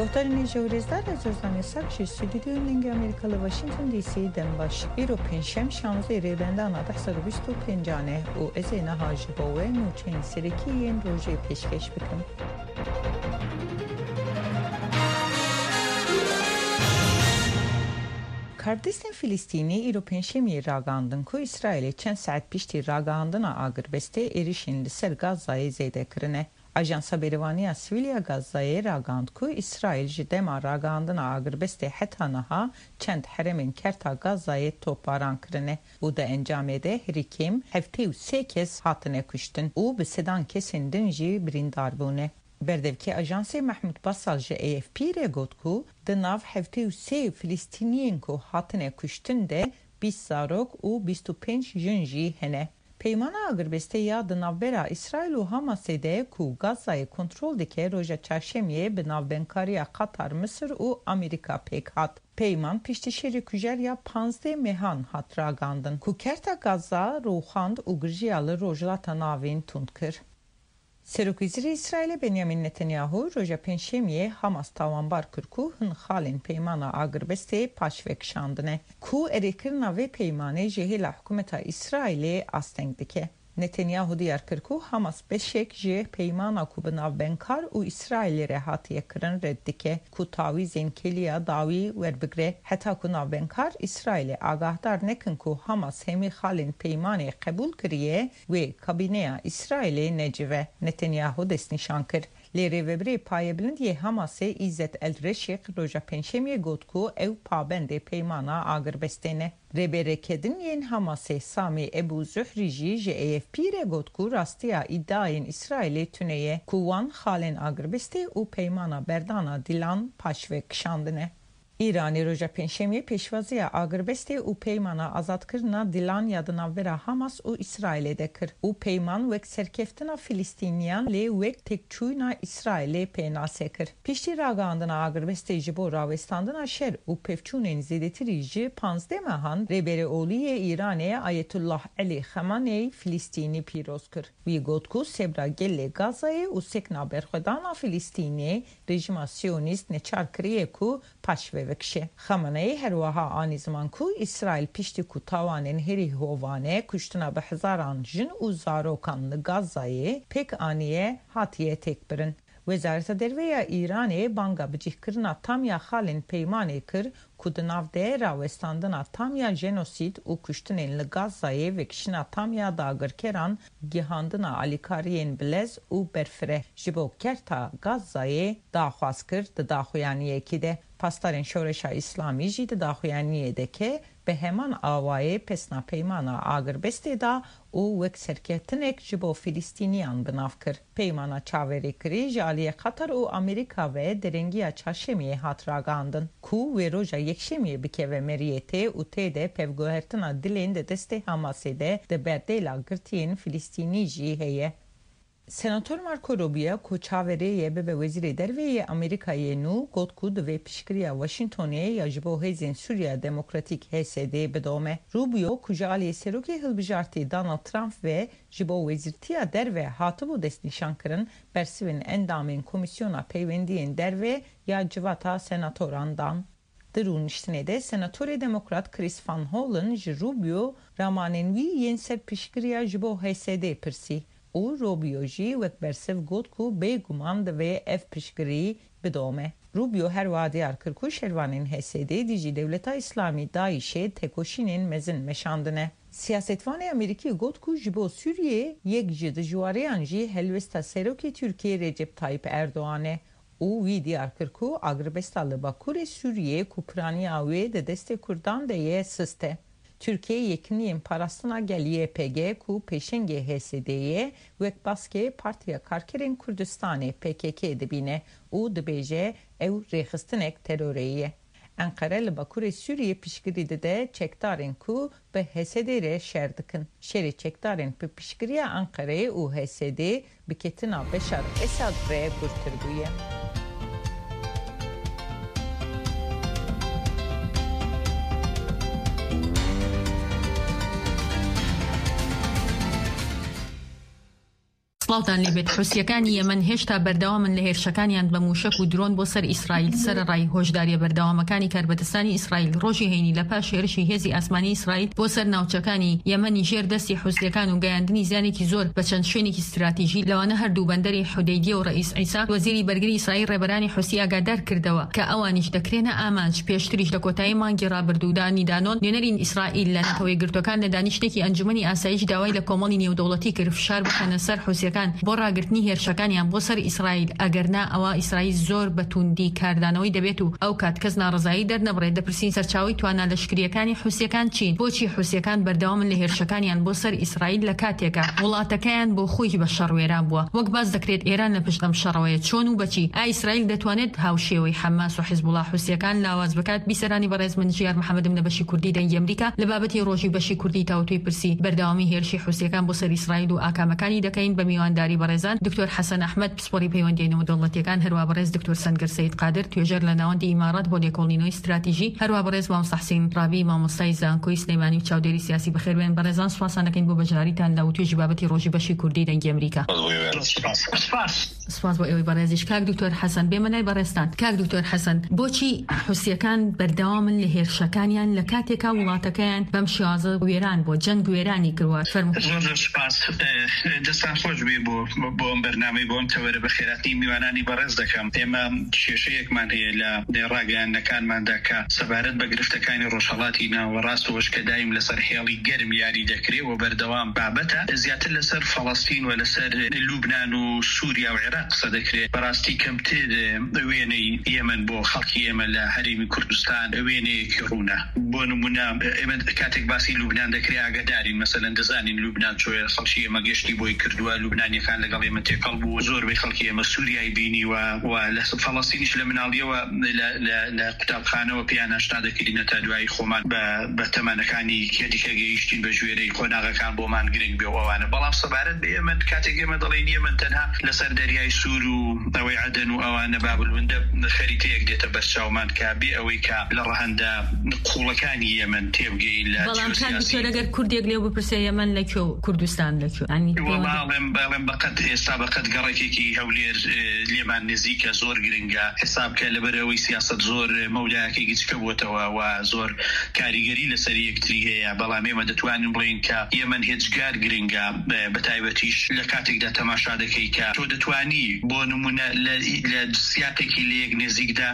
گهدارین جوریزدار از روزنامه سرچ استودیو نینگ آمریکاlı واشنطن دی سی دم باش ایرو پنجشنبه 16 ریبندان 1925 و از نهاج باوی نوچین سرکی این روزی پیشکش بکن. Kurdistan Filistini ایرو پنجشنبه راگاندن کو اسرائیل چند ساعت پیشتی راگاندن آگربسته ایریشین لسر غزای زیده کرنه. Ajansa Berivaniya Siviliya Gazze'ye ragand ku İsrail jidema ragandına agrbeste hetanaha çend heremin kerta Gazze'ye toparan kırne. U da encamede herikim heftev sekez hatine kuştun. U bi sedan kesindin ji birindar bune. Berdevki Ajansa Mahmud Basal ji AFP re got ku dınav heftev se Filistiniyen ku hatine kuştun de 20 zarok u 25 jin ji hene. Peymana agrbeste ya da navbera İsrail u Hamas'e ku Gazze'ye kontrol dike roja çarşemye bi navbenkariya Katar, Mısır u Amerika pek hat. Peyman piştişeri kujer ya 15 mehan hat ragandın. Ku kerta Gazza ruhand u gırjiyalı rojlata navin tundkır. Serokviziri İsrail'e Benjamin Netanyahu roja penşemiye Hamas tavanbar kırku hın halin peymana agrbeste paşvek şandine. Ku erikirna ve peymane jehila hükümeta İsrail'e astengdike. Netanyahu diyar kırku Hamas beşek jeh peymana ku binav benkar u İsrail'e rehatiye kırın reddike. Ku tavizin keliya davi verbigre. Heta ku nav benkar İsrail'e agahdar nekin ku Hamas hemi halin peymane kabul kiriye ve kabineya İsrail'e necive. Netanyahu desnişan kır. Lere vebre payebilind ye Hamas'e İzzet el-Reşik roja penşemiye gotku ev pabende peymana agrbestene. Reberekedin yen Hamas'e Sami Ebu Zühriji je AFP re gotku rastiya iddiayen İsrail'e tüneye kuvan halen agrbeste u peymana berdana dilan paşve kşandine. İran'ı roja penşemiye peşvaziya agrbeste u peymana azat kırna dilan yadına vera Hamas u İsrail'e de kır. U peyman vek serkeftina Filistiniyan le vek tekçuyna İsrail'e penase kır. Pişti ragandına agrbeste jibo ravestandına şer u pevçunen zedetirici panzdemahan rebere oliye İran'e Ayetullah Ali Khamenei Filistini piroz kır. Vi gotku sebra gelle Gaza'ye u sekna berxedana Filistini rejima siyonist neçar kriye ku paşve vekşe. Khamenei her vaha ani zaman ku İsrail pişti ku tavanen heri hovane kuştuna behzaran jin u zarokan Gazze'ye pek aniye hatiye tekbirin. Wezareta derveya İran'e banga bicih kırna tam ya halin peymane kır kudunav de ravestandına tam ya jenosid u kuştunen li Gazze'ye ve kişina tam ya dağır keran gihandına alikariyen bilez u berfire jibo kerta Gazze'ye dağxwas kır da dağxuyaniye ki de pastaren şoreşa İslami jidi dağxuyaniye de ke به همان آوای پسنا پیمانا آگربسته دا او وک سرکتنک جبو فلسطینیان بناف کر. پیمانا چاوری کری جالی قطر و امریکا و درنگیا چاشمیه هات راگاندن. کو و روژا یکشمیه بکه و مریته او تیده پفگوهرتنا دلین ده دسته حماسه ده بردیلا گرتین فلسطینی جی هیه. Senatör Marco Rubio ku çavereye be veziri derveye Amerika'ya nu gotkud ve pişkiriya Washington'e yajibo hezin Suriye Demokratik HD bedome. Rubio kujali seruki hilbijarti Donald Trump ve jibo vezirtiya derve hatıbu desnişankırın bersivin endamin komisyona peyvendiyen derve ya civata senatorandan. Dırun iştine de senatörü demokrat Chris Van Hollen Rubio ramanenvi yenser pişkiriya jibo HD persi. او روبیوجی و برسف گود کو بیگمان دوی اف پشگری بدومه. روبیو هر وادی ارکرکو شروانین حسیده دیجی دولتا اسلامی دایشه تکوشینین مزن مشاندنه. Siyasetvani Ameriki گود کو جبو سوریه یک جد جواریان جی هلوستا سروکی ترکیه رجب تایپ اردوانه. او ویدی ارکرکو اگربستاlı Bakure Suriye kuprani awe de deste kurdan de ye siste. Türkiye yekiniyen parasına gel YPG ku peşenge HSD'ye ve baske partiya karkerin Kürdistan'e PKK dibine u dibece ev rehistinek teröreye. Ankara Bakure Suriye pişkiride de çektarın ku be HSD're şerdikin. Şeri çektarın pe pişkiriye Ankara'ya u HSD biketina Beşar Esad re kurturguye. سڵاوتان لێبێت حوسیەکانی یەمەن هێشتا بەردەوامن لە هێرشەکانیان بە موشک و درۆن بۆ سەر ئیسرائیل سەرڕای هۆشداریە بەردەوامەکانی کاربەدەستانی ئیسرائیل ڕۆژی هەینی لە پاش هێرشی هێزی ئاسمانی ئیسرائیل بۆ سەر ناوچەکانی یەمەنی ژێر دەستی حوسیەکان و گەیاندنی زیانێکی زۆر بە چەند شوێنێکی استراتیژی لەوانە هەردوو بەندەری حودەیدیە و ڕئیس عیسا وەزیری بەرگری ئیسرائیل ڕێبەرانی حوسی ئاگادار کردەوە کە ئەوانیش دەکرێنە ئامانج پێشتریش لە کۆتایی مانگی ڕابردوودانی دانۆن نوێنەری ئیسرائیل لە نەتەوەی گرتوەکان لە دانیشتێکی ئەنجومەنی ئاسایش داوای لە کۆمەڵی نێودەوڵەتی کرد فشار بخەنە سەر حوسیەکان بۆ ڕاگرتنی هێرشەکانیان بۆ سەر ئیسرائیل ئەگەرنا ئەوە ئیسرائیل زۆر بەتوندی کاردانەوەی دەبێت و ئەو کات کەس ناڕزایی دەرنەبڕێت. دەپرسین سەرچاوی توانە لەشکریەکانی حوسیەکان چین؟ بۆچی حوسیەکان بەردەوامن لە هێرشەکانیان بۆ سەر ئیسرائیل لە کاتێکە وڵاتەکەیان بۆ خۆی بە شەڕوێران بووە؟ وەک باز دەکرێت ئێران لە پشت ئەم شەڕەوەیە چۆن و بەچی؟ ئیسرائیل دەتوانێت هاوشێوەی حەماس و حیزبوڵا حوسیەکان لاواز بکات؟ بیسەرانی بەڕێز من ژیار محەممەدم لە بەشی کوردی دەنگی ئەمریکا لە بابەتی ڕۆژی بەشی کوردی تاوتوی پرسی بەردەوامی هێرشی حوسیەکان بۆ سەر ئیسرائیل و ئاکامەکانی دەکەین بە میوانداری بەڕێزان دکتۆر حەسەن ئەحمەد پسپۆڕی پەیوەندی نێودەوڵەتیەکان، هەروە بەڕێز دکتۆر سەنگەر سەید قادر توێژەر لە ناوەندی ئیمارات بۆ لێکۆڵینەوەی استراتیژی، هەروە بەڕێز مامۆستا حوسێن ڕابی مامۆستای زانکۆی سلەیمانی و چاودێری سیاسی. بەخێربێن بەڕێزان، سوپاسان دەکەین بۆ بەشداریتان لە توێژی بابەتی ڕۆژی بەشی کوردی دەنگی ئەمریکا. سپاس بۆ ئێوەی بەڕێزیش. کاک دکتۆر حەسەن بێمەلای بەڕێستان. کاک دکتۆر حەسەن، بۆچی حوسیەکان بەردەوامن لە هێرشەکانیان لە کاتێکا وڵاتەکەیان بەم شێوازە وێران بۆ جەنگ وێرانی کردووە؟ زۆر سپاس. دەستان خۆش بێ بۆ ئەم بەرنامەی بۆ ئەم تەوەرە بە خێراتی میوانانی بەڕێز دەکەم. ئێمە کێشەیەکمان هەیە لە ڕاگەیاندنەکانماندا کە سەبارەت بە گرفتەکانی ڕۆژهەڵاتی ناوەڕاستەوەش کە دایم لەسەر هێڵی گەرم یاری دەکرێت و بەردەوام بابەتە زیاتر لەسەر فەڵەستین و لەسەر لوبنان و سووریا و عێراق قسە دەکرێت. بەڕاستی کەمتر وێنەی یەمەن بۆ خەڵکی ئێمە لە هەرێمی کوردستان وێنەیەکی ڕوونە. بۆ نمونە ئێمە کاتێک باسی لوبنان دەکرێت ئاگادارین، مەسەلەن دەزانین لوبنان چۆیە، خەڵکی ئێمە گەشتی بۆی کردووە، لوبنانیەکان لەگەڵ ئێمە تێکەڵ بوو، زۆربەی خەڵکی ئێمە سووریای بینی و لە فەڵەستینیش لە مناڵیەوە لە قوتابخانەوە پێیان هەشتا دەکردینە تا دوایی خۆمان بە تەمەنەکانی کێدیکە گەیشتین بە ژوێرەی قۆناغەکان بۆمان گرنگ بێ ئەوانە. بەڵام سەبارەت بە ئێمە کاتێک ئێمە دەڵێن ئێمە تەنها لەسەر دەریای سوور و ئەوەی عەدەن و ئەوانە بابلوندە خەریتەیەک دێتە بەرچاومان کە بێ ئەوەی کە لە ڕەهەندا قوڵەکانی یەمەن تێبگەین لە جیۆسیاسی. ئەگەر کوردێک لێو بپرسێ یەمەن لەکوێ و کوردستان لەکوێ؟ بەڵێم بەقەت ئێستا بەقەت گەڕێکێکی هەولێر لێمان نزیکە، زۆر گرنگە حسابکە لەبەرەوەی سیاست زۆر مەولایەکەی گچکە بووتەوە و زۆر کاریگەری لەسەر یەکتری هەیە. بەڵام ئێمە دەتوانین بڵێن کە یەمەن هێچگار گرنگە، بەتایبەتیش لە کاتێکدا تەماشا دەکەی کە تۆ دەتوانی بۆ نمونە لە سیاتێکی لە یەک نێزیکدا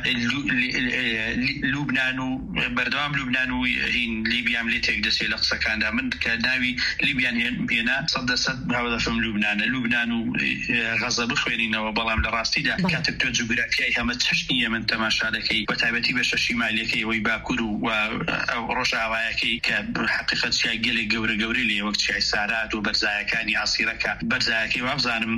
لوبنان و بەردەوام لوبنان و هین لیبیام لێ تێک دەسێت لە قسەکاندا. من کە ناوی لیبیان هێنا 100% هاوادەفەم لوبنان و غەزە بخوێنینەوە. بەڵام لە ڕاستیدا کاتێک تۆ جوگرافیای هەمە چەشنی یەمەن تەماشا دەکەی، بەتایبەتی بە شەشی مالیەکەی ئەوەی باکوور و ڕۆژئاوایەکەی کە حقیقەت چای گەلێک گەورەی لێ وەک چای سارات و بەرزایەکانی عسیرەکە، بەرزایەکەی وابزانم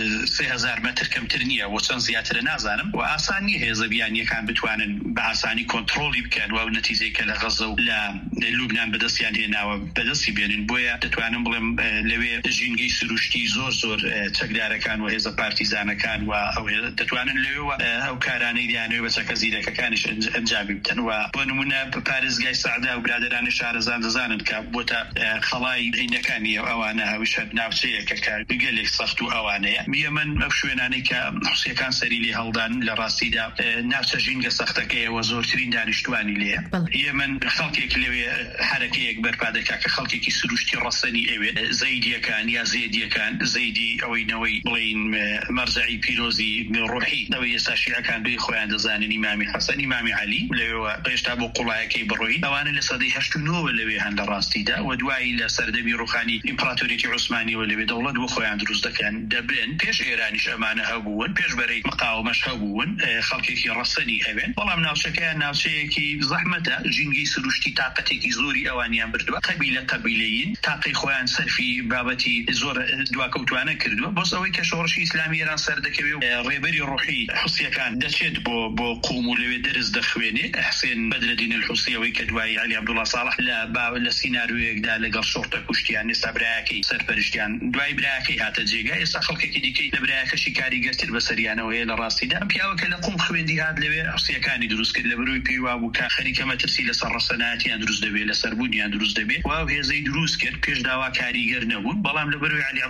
3000 متر کەمتر نییە و چەند زیاترە نازانم و ئاسان نیە هێزە بیانیەکان بتوانن بە ئاسانی کۆنتڕۆلی بکەن و نەتیجەی کە لە غەزە و لە لوبنان بەدەستیان هێناوە بەدەستی بێنن. بۆیە دەتوانم بڵێم لەوێ ژینگەی سروشتی زۆر چەکدارەکان و هێزە پارتیزانەکان و ئەو دەتوانن لەوێەوە ئەو کارانەی دیانەوەی بە چەکە زیرەکەکانیش ئەنجامی بتەن. و بۆ نمونە پارێزگای سەعدا و برادرانی شارەزان دەزانن کە بۆتە خەڵای هینەکانی ئەوانە هەویش ناوچەیەکە کە گەلێک سەخت و ئەوانەیە. من ئەو شوێنانەی کە حوسیەکان سەری لێ هەڵدان لە ڕاستیدا ناوچە ژینگە سەختەکەیەوە زۆرترین دانیشتوانی لێە. یەمەن خەڵکێک لەوێ حرەکەیەک بەرپا دەکا کە خەڵکێکی سروشتی ڕەسەنی ئەوێ زەیدیەکان یا زێدیەکان، زەیدی ئەوەی بڵین مەرجعی پیرۆزی ڕوحی، ئەوەی ئێستا شیعەکان دوی خۆیان دەزانن ئیمامی حەسەن، ئیمامی عەلی لەوێەوە هێشتا بۆ قوڵایەکەی بڕۆی. ئەوانە لە سەدەی 89 لەوێ هەن لە ڕاستیدا و دوایی لە سەردەمی ڕوخانی ئیمپراتۆریەتی عوسمانیەوە لەوێ دەوڵەت بۆ خۆیان دروست دەکەن دەبن. پێش ئێرانیش ئەمانە هەبوون، پێش بەرەی مقاومەش هەبوون، خەڵکێکی ڕەسەنی هەبێن. بەڵام ناوچەکەیان ناوچەیەکی زەحمەتە، ژینگەی سروشتی تااقەتێکی زۆری ئەوانیان بردووە، قەبیلەیین تاقی خۆیان سەرفی بابەتی زۆر دواکەوتوانە کردووە. بۆس ئەوەی کە شۆڕشی ئیسلامی ئێران سەر دەکەوێت و ڕێبەری ڕوحی حوسیەکان دەچێت بۆ قوم و لەوێ دەرز دەخوێنێ. حسێن بەدرەدین الحوسی ئەوەی کە دوایی عەلی عەبدوڵڵا ساڵح لە سیناریۆیەکدا لەگەڵ شۆڕتە کوشتیان، ئێستا برایەکەی سەرپەرشتیان دوای برایەکەی هاتە جێگا، ئێستا خەڵکێکی دیکەی لە برایەکەشی کاریگەرتر بەسەریانەوە هەیە. لە ڕاستیدا پیاوەکە لە قوم خوێندی هات لەوێ حوسیەکانی دروست کرد لە بەروی پێیوا بوو کە خەریکە مەترسی لەسەر ڕەسەنایەتیان دروست دەبێت، لەسەر بوونیان دروست دەبێت و هێزەی دروست کرد. پێش داوا کاریگەر نەبوون، بەڵام لە بەروی عەلی عەبدوڵڵا ساڵح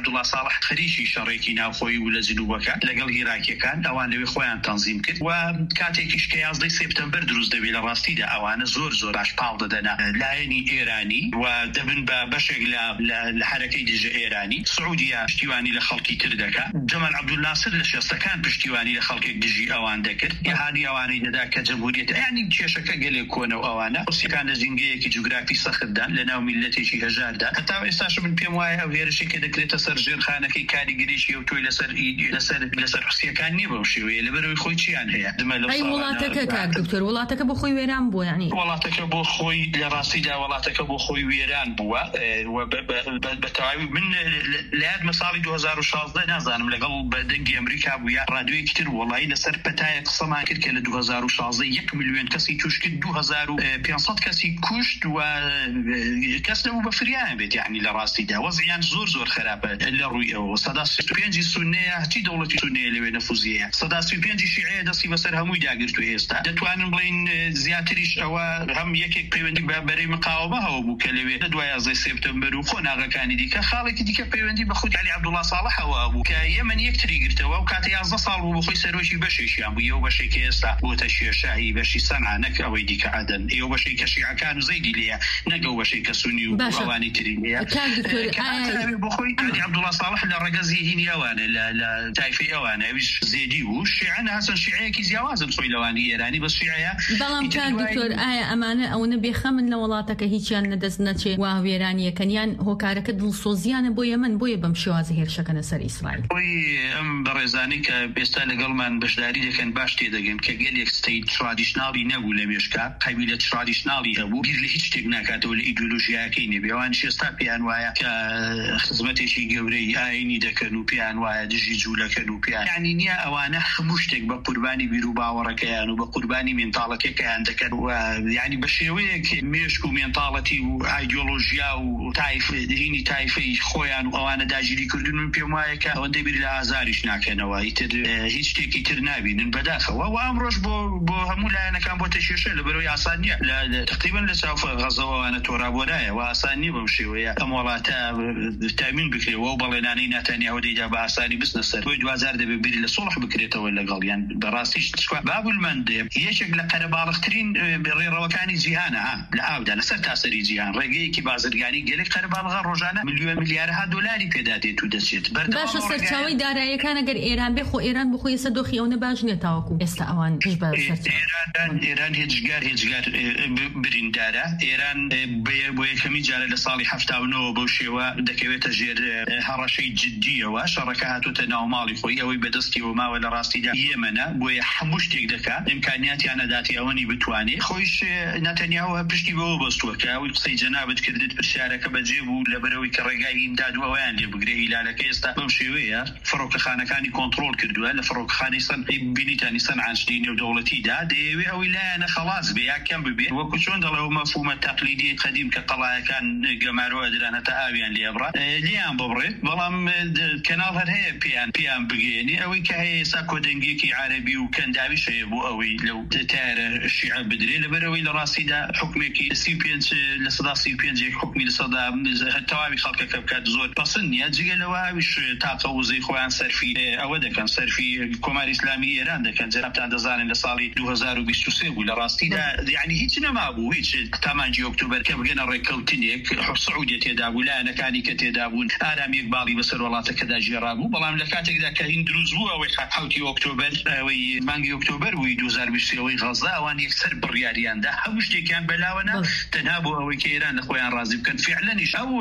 شەڕ خەریکی شەڕێکی ناوخۆیی و لە جنوبەکە لەگەڵ عێراقیەکان ئەوان لەوێ خۆیان تەنزیم کرد و کاتێکیش کە 11 سپتەمبەر دروست دەبێت لە ڕاستیدا ئەوانە زۆر باش پاڵ دەدەنا لایەنی ئێرانی و دەبن بە بەشێک لە حرەکەی دژە ئێرانی. سعودیە پشتیوانی لە خەڵکی تر دەکات. جەمال عەبدولناسر لە شێستەکان پشتیوانی لە خەڵکێک دژی ئەوان دەکرد. یهانی ئەوانەی دەدا کە جەمهوریەت یعنی کێشەکە گەلێک کۆنە و ئەوانە روسیەکان لە جینگەیەکی جوگرافی سەختدان لە ناو میلەتێکی هەژاردا. هەتا ئێستاش من پێم وایە ئەو هێرشێکە دەکرێتە سەر ژێرخانەکەی کاریگەریشی و تۆی لەسەر حوسیەکان نییە بەو شێوەیە لەبەرەوەی خۆی چیان هەیە. ئەی وڵاتەکە کاک دکتۆر وڵاتەکە بۆ خۆی وێران بووە یعنی وڵاتەکە بۆ خۆی لە ڕاستیدا وڵاتەکە بۆ خۆی وێران بووە بە تەواوی من لە یادمە ساڵی 2016 نازانم لەگەڵ بەدەنگی ئەمریکا بوو یا ڕادیۆیەکی تر وەڵایی لەسەر پەتایە قسەمان کرد کە لە 2016 1 ملیۆن کەسی توش کرد 2500 کەسی کوشت و کەس نەبوو بە فریان بێت یعنی لە ڕاستیدا وەزعیان زۆر خراپە لە ڕووی ئەوە. 35 سونەیە هەتی دەوڵەتی سونەیە لەوێ نەفوزیەیە 35 شیعەیە دەستی بەسەر هەمووی داگرتووە. ئێستا دەتوانن بڵین زیاتریش ئەوە هەم یەکێک پەیوەندی بە بەرەی مقاومە هەوە بوو کە لەوێ لە دوای 11 سپتەمبەر و خۆناغەکانی دیکە خاڵێکی دیکە پەیوەندی بە خود علی عەبدوڵڵا ساڵح هەوە بوو کە یەمەن یەکتری گرتەوە و کاتە 11 ساڵ بوو بە خۆی سەرۆکی بەشێکیان بوو. ئەو بەشێکی ئێستا بۆتە شێرشاهی بەشی سەنعا نەک ئەوەی دیکە عەدەن. ئەو بەشەی کە شیعەکان و زەیدی لێیە نەک ئەو بەشەی کە سونی و ئەوانی تری لێیە. بۆ خۆی علی عەبدوڵڵا ساڵح لە ڕەگەزی هینی ئەوانە لە تایفەی ئەوانە ئەویش زێدی بوو. شیعە هەسەن شیعەیەکی جیاوازن خۆی لەوانی ئێرانی بەس شیعەیە. بەڵام کاک دکتۆر ئایا ئەمانە ئەوەنە بێخەمن لە وڵاتەکە هیچیان نەدەست نەچێ وا وێرانیەکەنیان هۆکارەکە دڵسۆزیانە بۆ یەمەن بۆیە بەم شێوازە هێرشەکەنە سەر ئیسرائیل. ئەم بەڕێزانی کە ئێستا لەگەڵمان بەشداری دەکەن باش تێدەگەن کە گەلێک ستەیت ترادیشناڵی نەبوو لە مێشکا قەبیلە ترادیشناڵی هەبوو بیر لە هیچ شتێک ناکاتەوە لە ئیدۆلۆژیاکەی نەبێ. ئەوان ئێستا پێیان وایە کە خزمەتێکی گەورەی ئاینی دەکەن و پێیان وایە دژی جوولەکەن و پێیان یعنی نییە ئەوانە هەموو شتێک بە قوربانی بیر و باوەڕەکەیان و بە قوربانی مێنتاڵەکەیان دەکەن و یعنی بە شێوەیەک مێشک و مێنتاڵەتی و ئایدۆلۆژیا و هینی تایفەی خۆیان و ئەوانە داگیری کردن و پێم وایە کە ئەوەندەی بیر لە ئازاریش ناکەنەوە ئیتر هیچ شتێکی تر نابینن بەداخەوە و ئەمڕۆژ بۆ هەموو لایەنەکان بۆ تەشێشە لەبەرەوەی ئاسان نییە لە تقریبا لە چاو غەزەوەوانە تۆرابۆرایە و ئاسان نییە بەم شێوەیە ئەم وڵاتە تامین بکرێەوە و بەڵێنانەی ناتانیاهو دەیدا بە ئاسانی بستنە سەر بۆی 2000 دەبێت بیر لە سۆڵح بکرێتەوە لەگەڵیان بەڕاستیش بابولمەندێ یەکێک لە قەرەباڵغترین ڕێڕەوەکانی جیهانە لە ئاودا لەسەر تاسەری جیهان ڕێگەیەکی بازرگانی گەلێک قەرەباڵغە ڕۆژانە ملیارها دۆلاری پێدا دێت و دەچێت. باشە سەرچاوی داراییەکان ئەگەر ئێران بێ خۆ ئێران بخۆی ئێستا دۆخی ئەوە باش نیە تاوەکو ئێستا ئەوان پێش بە ئێران هێچگار بریندارە. ئێران بۆ یەکەمی جارە لە ساڵی 79 بەو شێوە دەکەوێتە ژێر هەڕەشەی جددیەوە شەڕەکە هاتوتە ناوماڵی خۆی ئەوەی بەدەستی وماوە لە ڕاستیدا یەمەنە بۆیە هەموو شتێک دەکات ئیمکانیاتیان نەداتی ئەوەنی بتوانێت. خۆیش نەتەنیاهو پشتی بەوە بەستووە کە ئەوی قسەی جەنابەت کردت پرسیارەکە بەجێ بوو لەبەرەوەی کە ڕێگای ئیمداد و ئەویان لێ بگرێ هیلالەکە ئێستا بەم شێوەیە فڕۆکەخانەکانی کۆنتڕۆل کردووە لە فڕۆکەخانەی سەن بینیتانی سەنعانشتی نێودەوڵەتیدا دەیەوێ ئەوی لایەنە خەڵاس بێ یا کەم ببێ وەکو چۆن دەڵێ و مەفهومە تەقلیدی قەدیم کە قەڵایەکان گەمارەوە دەران هەتا ئاویان لێبڕا لیان ببڕێت بەڵام کەناڵ هەر هەیە پیان بگەێنی ئەوەی کە هەیە ئێستا کۆدەنگێکی عەرەبی و کەنداویش هەیە بۆ ئەوەی لەو تایرە شیعە بدرێ لەبەرەوەی لە ڕاستیدا حکمێکی 35 لە 35 حکمی لە سەدا تەواوی خەڵکەکە بکات زۆر پەسەند نییە جگە لەوە ئاویش تاقە وزەی خۆیان سەرفی ئەوە دەکەن سەرفی کۆماری ئیسلامی ئێران دەکەن جەرابتان دەزانن لە ساڵی 2023 بوو لە ڕاستیدا یعنی هیچ نەمابوو هیچ تامانجی ئۆکتۆبەر کە بگەنە ڕێککەوتنێک سعودی تێدا بوو لایەنەکانی کە تێدا بوون ئارامیەک باڵی بەسەر وڵاتەکەدا ژێڕا بوو بەڵام لە کاتێکدا کە هین دروست بوو ئەوەی حوتی ئۆکتۆبەر ئەوەی مانگی ئۆکتۆبەر بووی 2020ەوەی غەزە ئەوان یەکسەر بڕیاریاندا هەموو شتێکیان بەلاوەنا تەنها بۆ ئەوەی کە ئێران لە خۆیان ڕازی بکەن فعلەنیش ئەو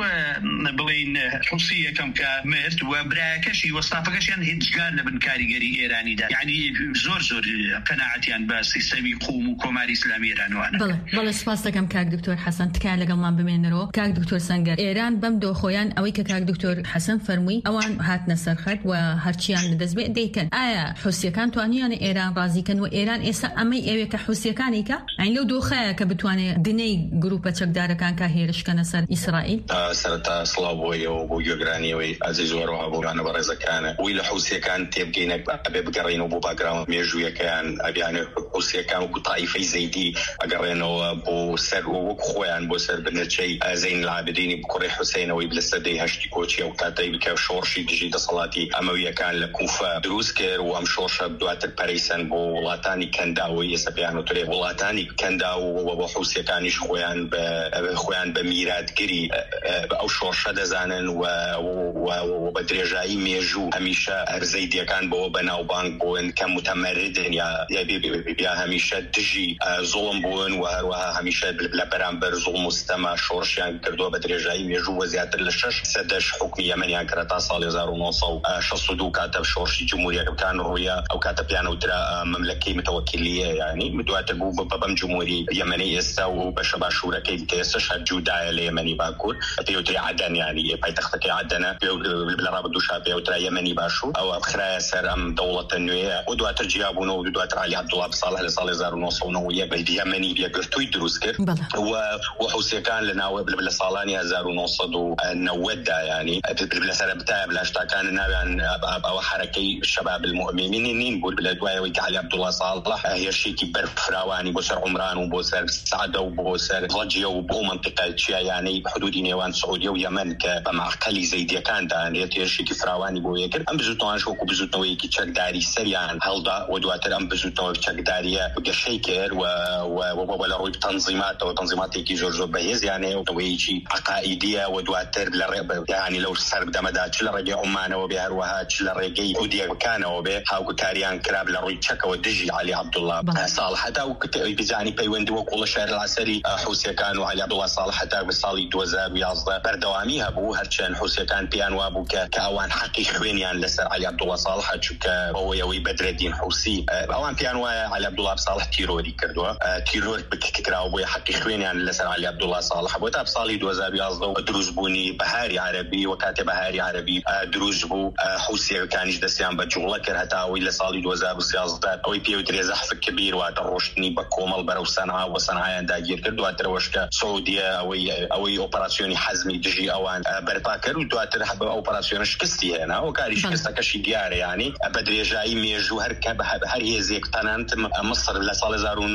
بڵین حوسی یەکەم کە مرد و برایەکەشی وەستافەکەشیان هیچگان لە بن کاریگەری ئێرانیدا یعنی زۆر قەناعەتیان بە سیستەمی قوم و کۆماری ئیسلامی ئێرانوانە. بەڵێ سپاس دەکەم کاک دکتۆر حەسەن تکایە لەگەڵمان بمێنەرەوە. کاک دکتۆر سەنگەر ئێران بەم دۆخۆیان ئەوەی کە کاک دکتۆر حەسەن فەرمووی ئەوان هاتنە سەرخەت و هەرچیان لەدەست بێت دەیکەن. ئایا حوسیەکان توانیانە ئێران ڕازیکەن و ئێران ئێستا ئەمەی ئەوێ کە حوسیەکانی کە ئەین لەو دۆخەیە کە بتوانێت دنەی گروپە چەکدارەکان کە هێرشکەنە سەر ئیسرائیل؟ سەرەتا سڵاو بۆیەوە بۆ گوێگرانیەوەی ئازیز زۆرەوە بۆگانە بەڕێزەکانە وی لە حوسیەکان تێبگەینە ئەبێ بگەڕێنەوە بۆ باگراوند مێژوویەکەیان ئەبیانە حوسیەکان وەکو تایفەی زەیدی ئەگەڕێنەوە بۆ سەر وەک خۆیان بۆ سەر بنەچەی زەین العابدینی کوڕی حوسێنەوەی لە سەدەی هەشتی کۆچی و کاتەی که شورشی دژی دەسەڵاتی ئەمەویەکان لە کوفە دروست کرد و ئەم شۆرشە دواتر پەرەیسەن بۆ وڵاتانی کەنداوی ئێستا پێیان وترێ وڵاتانی کەنداو و بۆ حوسیەکانیش خۆیان بە میراتگیری ئەو شۆرشە دەزانن و بە درێژایی مێژوو هەمیشە هەرزەیدیەکان بۆ بەناوبانگ بوون کە متەمەردن یا هەمیشە دژی زوڵم بوون و هەروەها هەمیشە لە بەرامبەر زوڵم و ستەما شۆڕشیان کردووە بە درێژایی مێژوو و زیاتر لە 6 سەدەش حکمی یەمەنیان کرد تا ساڵی 1962 کاتە شۆڕشی جمهوریەکان ڕوویە ئەو کاتە پیانەوترا مەملەکەی متەوەکیلیە یعنی دواتر بوو بەم جمهوری یەمەنی ئێستا و بەشە باشوورەکەی ئێستاش هەر جودایە لە یەمەنی باکوور پێوتری عەدەن یعنی پایتەختەکەی عەدەنە لە ڕابردووشا پێوترا یەمەنی باشوور ئەوە خرایە سەر ئەم دەوڵەتە نوێیە و دواتر جیابوونەوە و دواتر عەلی عەبدوڵڵا بساڵح لە ساڵی 1991 یەمەنی یەکگرتووی دروست کرد و حوسیەکان لە ساڵانی 1990دا یعنی لەسەر بتایە بلاشتاکان ناویان ئەوە حرەکەی شەباب المؤمنین بوو لە دوایەوەی کە عەلی عەبدوڵڵا ساڵح هێرشێکی بەرفراوانی بۆ سەر عومران و بۆ سەر سعدە و بۆ سەر ڕەجیە و بۆ منطقە چیا یعنی حدودی نێوان سعودیە و یەمەن کە بە معقەلی زەیدیەکان دانێت هێرشێکی فراوانی بۆ یەکرد ئەم بزوتنەوەش وەکو بزوتنەوەیەکی چەکداری سەریان هەڵدا و دواتر ئەم بزوتنەوە چەکداریە گەشەی کرد و لە ڕووی تەنزیماتێکی زۆر بەهێزیان هەیە و تەوەیەکی عەقائیدیە و دواتر لە ڕێبەیانی لەو سەردەمەدا چ لە ڕێگەی عومانەوە بێ هەروەها چ لە ڕێگەی حودیەکانەوە بێ هاوکاریان کراب لە ڕووی چەکەوە دژی عەلی عەبدوڵڵا ساڵح هەتا و بزانی پەیوەندی وەکو لە شار العەسەری حوسیەکان و عەلی عەبدوڵڵا ساڵح هەتا بە ساڵی 2011 بەردەوامی هەبوو هەرچەند حوسیەکان پیان وابوو کە ئەوان حەقی خوێنیان لەسەر عەلی عەبدوڵڵا ساڵح چونکە ئەوەی بەدرەدین حوسی ئەوان پیان وایە عەلی عەبدوڵڵا ساڵح تیرۆری کردووە تیرۆر بکراوە بۆی حەقی خوێنیان لەسەر عەلی عەبدوڵڵا ساڵح بۆ تا ساڵی 2011 دروستبوونی بەهاری عەرەبی و کاتێ بەهاری عەرەبی دروست بوو حوسیەکانیش دەستیان بە جوڵە کرد هەتا ئەوەی لە ساڵی 2013 ئەوەی پێوترێ زەحف کبیر واتە ڕۆشتنی بە کۆمەڵ بەرەو سەنعا و سەنعایان داگیر کرد دواترەوەش کە سعودیە ئەوەی ئۆپەراسیۆنی حەزمی دژی ئەوان بەرپا کرد و دواتر ئۆپەراسیۆنە شکستی هێنا و کاری شکستەکەشی دیارە یعنی بە درێژایی مێژوو هەر هێزێک تەنانەت مەسر لە ساڵی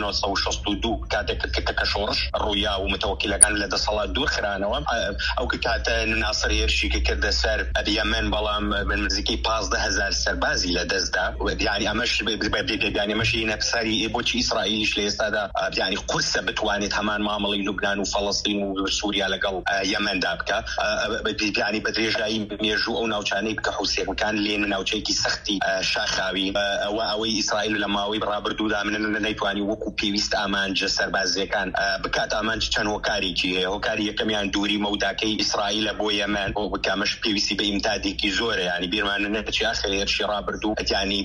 1962 کاتێک کە شۆڕش ڕوویا و متەوەکیلەکان لە دەسەڵات دوور خرانەوە ئەو کاتە ناسر هێرشی کە کردە سەر یەمەن بەڵام نزیکەی 15,000 سەربازی لە دەستدا یعنی ئەمەشی نەفسەری بۆچی ئیسرائیلیش لە ئێستادا یعنی قورسە بتوانێت هەمان مامەڵی لوبنان و فەڵەستین و سووریا لەگەڵ یەمەندا بکە یعنی بە درێژایی مێژوو ئەو ناوچانەی بکە حوسیەکان لێن ناوچەیەکی سەختی شاخاوی ئەوەی ئیسرائیل لە ماوەی بڕابردوودا من نەیتوانی وەکو پێویست ئامانجە سەربازیەکان بکات ئامانج چەند هۆکارێکی هەیە هۆکاری یەکەمیان دووری مەوداکەی ئیسرائیلە بۆ یەمەن بۆ بکامەش پێویستی بە ئیمدادێکی زۆرە یعنی بیرمان نەچی ئاخرێرشی ڕابردوو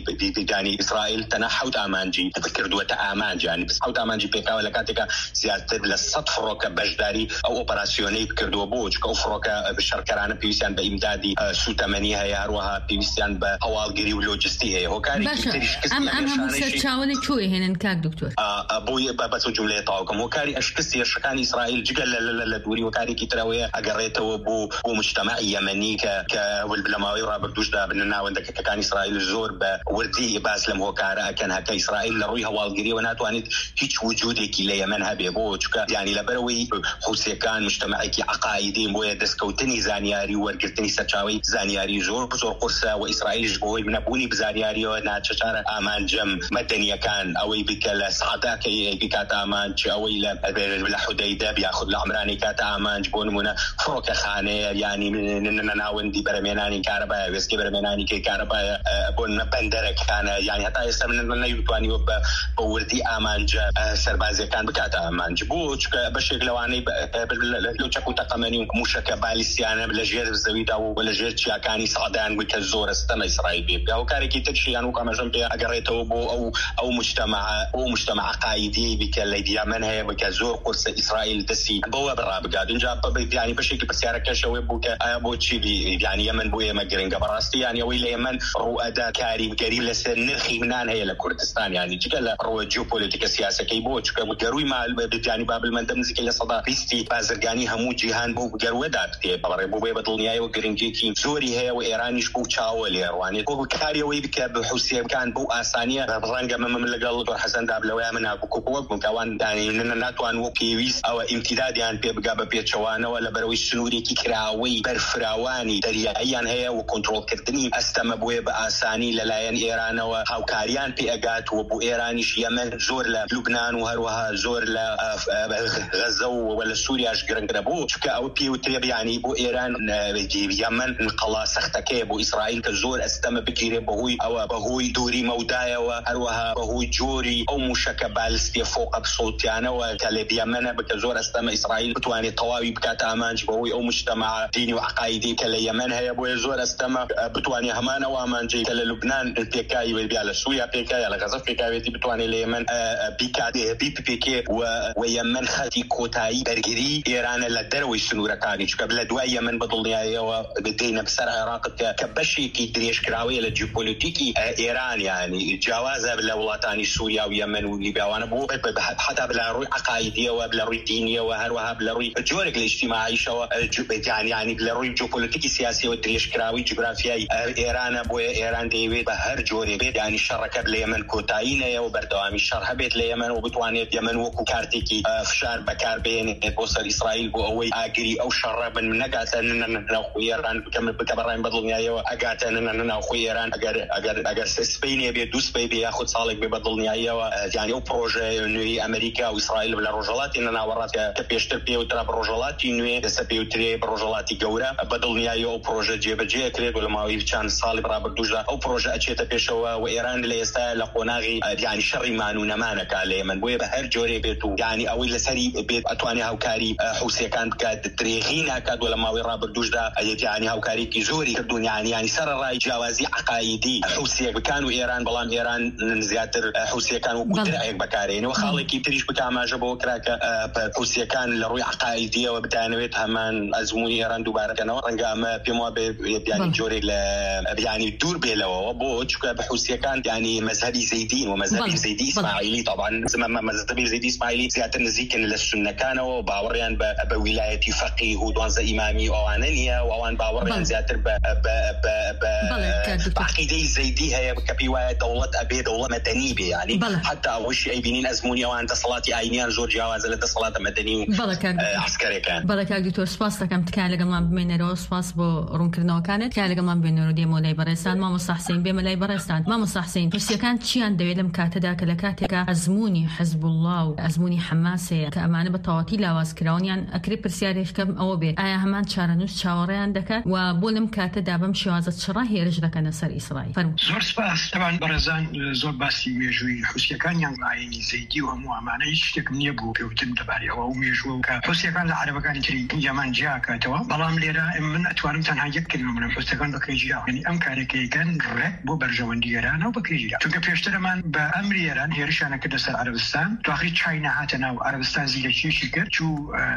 یعنی ئیسرائیل تەنها 7 ئامانجی کردووەتە ئامانج یعنی 7 ئامانجی پێکاوە لە کاتێکە زیاتر لە 100 فڕۆکە بەشداری ئەو ئۆپەراسیۆنەی کردووە بۆ چکە ئەو فڕۆکە بشەرکەرانە پێویستیان بە ئیمدادی سوتەمەنی هەیە هەروەها پێویستیان بە هەواڵگیری و لۆجستی هەیە هۆکارێکی تریش ئەم هەموو سەرچاوەی کوێ هێنن کاک دکتۆر بۆیە بەچ جملەیە تاوکەم هۆکاری ئەشکستی هێرشەکانی ئیسرائیل جگە لە دووری هۆکارێکی ترەوەیە ئەگەڕێتەوە بۆ مجتەمەعی یەمەنی کە لە ماوەی ڕابردووشدا ناوەندەکەکانی ئیسرائیل زۆر بە وردی باس لەم هۆکارە ئەکەن هەکە ئیسرائیل لە ڕووی هەواڵگیریەوە ناتوانێت هیچ وجودێکی لە یەمەن هەبێ بۆ چکە یعنی لەبەرەوەی حوسیەکان مجتەمەعێکی عەقائیدی بۆیە دەستکەوتنی زانیاری و وەرگرتنی سەرچاوی زانیاری زۆر قورسە و ئیسرائیلیش بۆی نەبوونی بزانیاریەوە ناچەشارە ئامانجەم مەدەنیەکان ئەوەی بکە لە سەعداکەی بکات ئامانج ئەوەی لە حودەیدە بیاخود لە عومرانی کاتە ئامانج بۆ نمونە فڕۆکەخانەیە یعنی ناوەندی بەرەمێنانی کارەبایە وێستگەی بەرەمێنانی کارەبایە بۆ بەندەرەکانە یعنی هەتا ئێستا من نەیتوانیوە بە وردی ئامانجە سەربازیەکان بکاتە ئامانج بۆ چکە بەشێک لەوانەی لەو چەک و تەقەمەنی و موشەکە بالیستیانە لەژێر زەویدا و لەژێر چیاکانی سەعدایان بووی کە زۆرە ستەمە ئیسرائیل بێ هۆکارێکی ترشیان و کامەژەم پێ ئەگەڕێتەوە بۆ ئەو مجتەمە عەقائیدی بکە لە یەمەن هەیە بکە زۆر قورسە ئیسرائیل دەستی بەوە بڕابگات اینجا یعنی بەشێکی پرسیارەکەشەوەی بوو کە ئایا بۆچی یعنی یەمەن بۆ ئێمە گرنگە بەڕاستی یعنی ئەوەی لە یەمەن ڕوئەدا کاریگەری لەسەر نرخی منان هەیە لە کوردستان یعنی جگە لە ڕوە جیۆپۆلیتیکە سیاسەکەی بۆ چکە گەروی مال یعنی بابلمەندە نزیکەی لە سەدا بیستی بازرگانی هەموو جیهان بۆ گەروەدا بکرێ بەڕێ بۆ بە دڵنیایەوە گرنگێکی زۆری هەیە و ئێرانیش بۆ چاوە لێڕوانێت بۆ کاریەوەی بکە بە حوسیەکان بۆ ئاسانیە ڕەنگە من لەگەڵ دۆر حەسەن دابلەوەیە من ناکوکۆوە بووکەوان ناتوان وە پێویست ئەوە ئیمتیدادیان پێ بگا بە پێچەوانەوە لە بەرەوەی سنوورێکی کراوەی بەرفراوانی بوارانی دەریاییان هەیە و کۆنتڕۆڵکردنی ئەستەمە بۆیە بە ئاسانی لەلایەن ئێرانەوە هاوکاریان پێ ئەگات و بۆ ئێرانیش یەمەن زۆر لە لوبنان و هەروەها زۆر لە غەزە و لە سووریاش گرنگرە بوو چکە ئەو پێوترێ یانی بۆ ئێران یەمەن قەڵا سەختەکەیە بۆ ئیسرائیل کە زۆر ئەستەمە بگیرێ بەهۆی دووری مەودایەوە هەروەها بەهۆی جۆری ئەو موشەکە بالستیە فۆقە بسۆتیانەوە کە لە یەمەنە بکە زۆر ئەستەمە ئیسرائیل بتوانێت تەواوی بکات ئامانج بەهۆی ئەو مجتەمع دینی و عقایدی کە لە یەمەن هەیە بۆیە زۆر ئەستەمە بتوانێت هەمان ئەو ئامانجەی کە لە لوبنان پێکایی وێبیا لە سووریا پێکایە لە غەزە پێکاوێتی بتوانێت لە یەمەن بیکاتێ بیپێکێ و یەمەن خەتی کۆتایی بەرگری ئێرانە لە دەرەوەی سنوورەکانی چکە لە دوای یەمەن بەدڵنیاییەوە بدەینە بەسەر عێراق کە بەشێکی درێژکراوەیە لە جیۆپۆلیتیکی ئێران یعنی جیاوازە لە وڵاتانی سووریا و یەمەن و لیبیاوانە بۆ حتا بە ڕووی عقایدیەوە بە ڕووی دینیەوە هەروەها بە ڕووی جۆرێک لە اجتیماعیشەوە یعنی لە ڕووی جیۆپۆلیتیکی سیاسیەوە درێژکراوی جغرافیای ئێرانە بۆیە ئێران دەیەوێت بە هەر جۆرێ بێت ینی شەڕەکە لە یەمەن کۆتایی نەیە و بەردەوامی شەڕ هەبێت لە یەمەن و بتوانێت یەمەن وەکو کارتێکی فشار بەکاربێنێت بۆ سەر ئیسرائیل بۆ ئەوەی ئاگری ئەو شەڕە بن نەگاتە ناوخۆی ئێران بکە بەڕای بەدڵنیاییەوە ئەگاتە ناوخۆی ئێران ئەگەر سپەینێ بێت دوو سپەی بێ یاخود ساڵێک بێ بەدڵنیاییەوە یانی ئەو پرۆژە نوێی ئەمریکا و ئیسرائیل لە ڕۆژهەڵاتی ناوەڕات کە پێشتر پێوترا بە ڕۆژهەڵاتی نوێ دەسە پێوترێ بە ڕۆژهەڵاتی گەورە بەدڵنیایی ئەو پرۆژە جێبەجێ کرێت و لە ماوەی چند ساڵی ڕابردووشدا ئەو پرۆژە ئەچێتە پێشەوە و ئێران لە ئێستا لە قۆناغی یانی شەڕی مانوونەمانەکە لە یەمەن بۆیە بە هەر جۆرێ بێت و یانی ئەوەی لەسەری بێت ئەتوانێت هاوکاری حوسیەکان بکات درێغی ناکات و لە ماوەی ڕابردووشدا یانی هاوکاریکی زۆری کردوون یانی سەرڕای جیاوازی عقایدی حوسیەکان و ئێران بەڵام ئێران زیاتر حوسیەکان و درایەک بەکارێنەوە خاڵێکی تریش بکە ئاماژە بۆ کراکە حوسیەکان لە ڕووی عقایدیەوە بتانەوێت هەمان ئەزموونی ئێران دووبارەکەنەوە ڕەنگە ئەمە پێم وابێ یانی جۆرێک لە یانی دوور بێلەوە بۆ چکە بە حوسیەکان یانی مەذهبی زەیدین و مەذهبی زەیدی ئیسماعیلی طبعا مەذهبی زەیدی ئیسماعیلی زیاتر نزیکن لە سنەکانەوە باوەڕیان بە ویلایەتی فەقیه و 12 ئیمامی و ئەوانە نییە و ئەوان باوەڕیان زیاتر بە عقیدەی زەیدی هەیە کە پێی وایە دەوڵەت ئەبێ دەوڵەت مەدەنی بێ یعنی حتا ئەوەشی ئەیبینین ئەزموونی ئەوان دەسەڵاتی ئاینیان زۆر جیاوازە لە دەسەڵاتە مەدەنی و عسکەرەکان. بەڵێ کاک دکتۆر سپاس دەکەم تکایە لەگەڵمان بمێنەرەوە سپاس بۆ ڕوونکردنەوەکانت تکایە لەگەڵمان بێنەوە دێمە لای بەڕێستان مامۆستا حسین بێمە لای بەڕێستان مامۆستا حسین پرسیەکان چیان دەوێت لەم کاتەدا کە لە کاتێکا ئەزموونی حزب الله و ئەزموونی حەماس هەیە کە ئەمانە بە تەواوەتی لاوازکراونیان ئەکرێ پرسیارێکەکەم ئەوە بێت ئایا هەمان چارەنووس چاوەڕێیان دەکات و بۆ لەم کاتەدا بەم شێوازە چڕە هێرش دەکەنە سەر ئیسرائیل. زۆر سپاس طبعا بەڕێزان زۆر باسی مێژووی حوسیەکانیان ئاینی زەیدی و هەموو ئەمانە هیچ شتێکم نییە بۆ پێوتن دەبارەوە و مێژووە کە حوسیەکان لە عەرەبەکانی تری یەمان جیاکاتەوە بەڵام لێرە من ئەتوانم تەنها یەک کلمە بڵێم حوسیەکان بەکرێژیرا یعنی ئەم کارێکەکەن ڕێک بۆ بەرژەوەندی ئێرانە و بەکرێژیرا چونکە پێشترەمان بە ئەمری ئێران هێرشیانە کردە سەر عەرەبستان دوآخری چاینا هاتە ناو عەرەبستان زیرەکیشی کرد چوو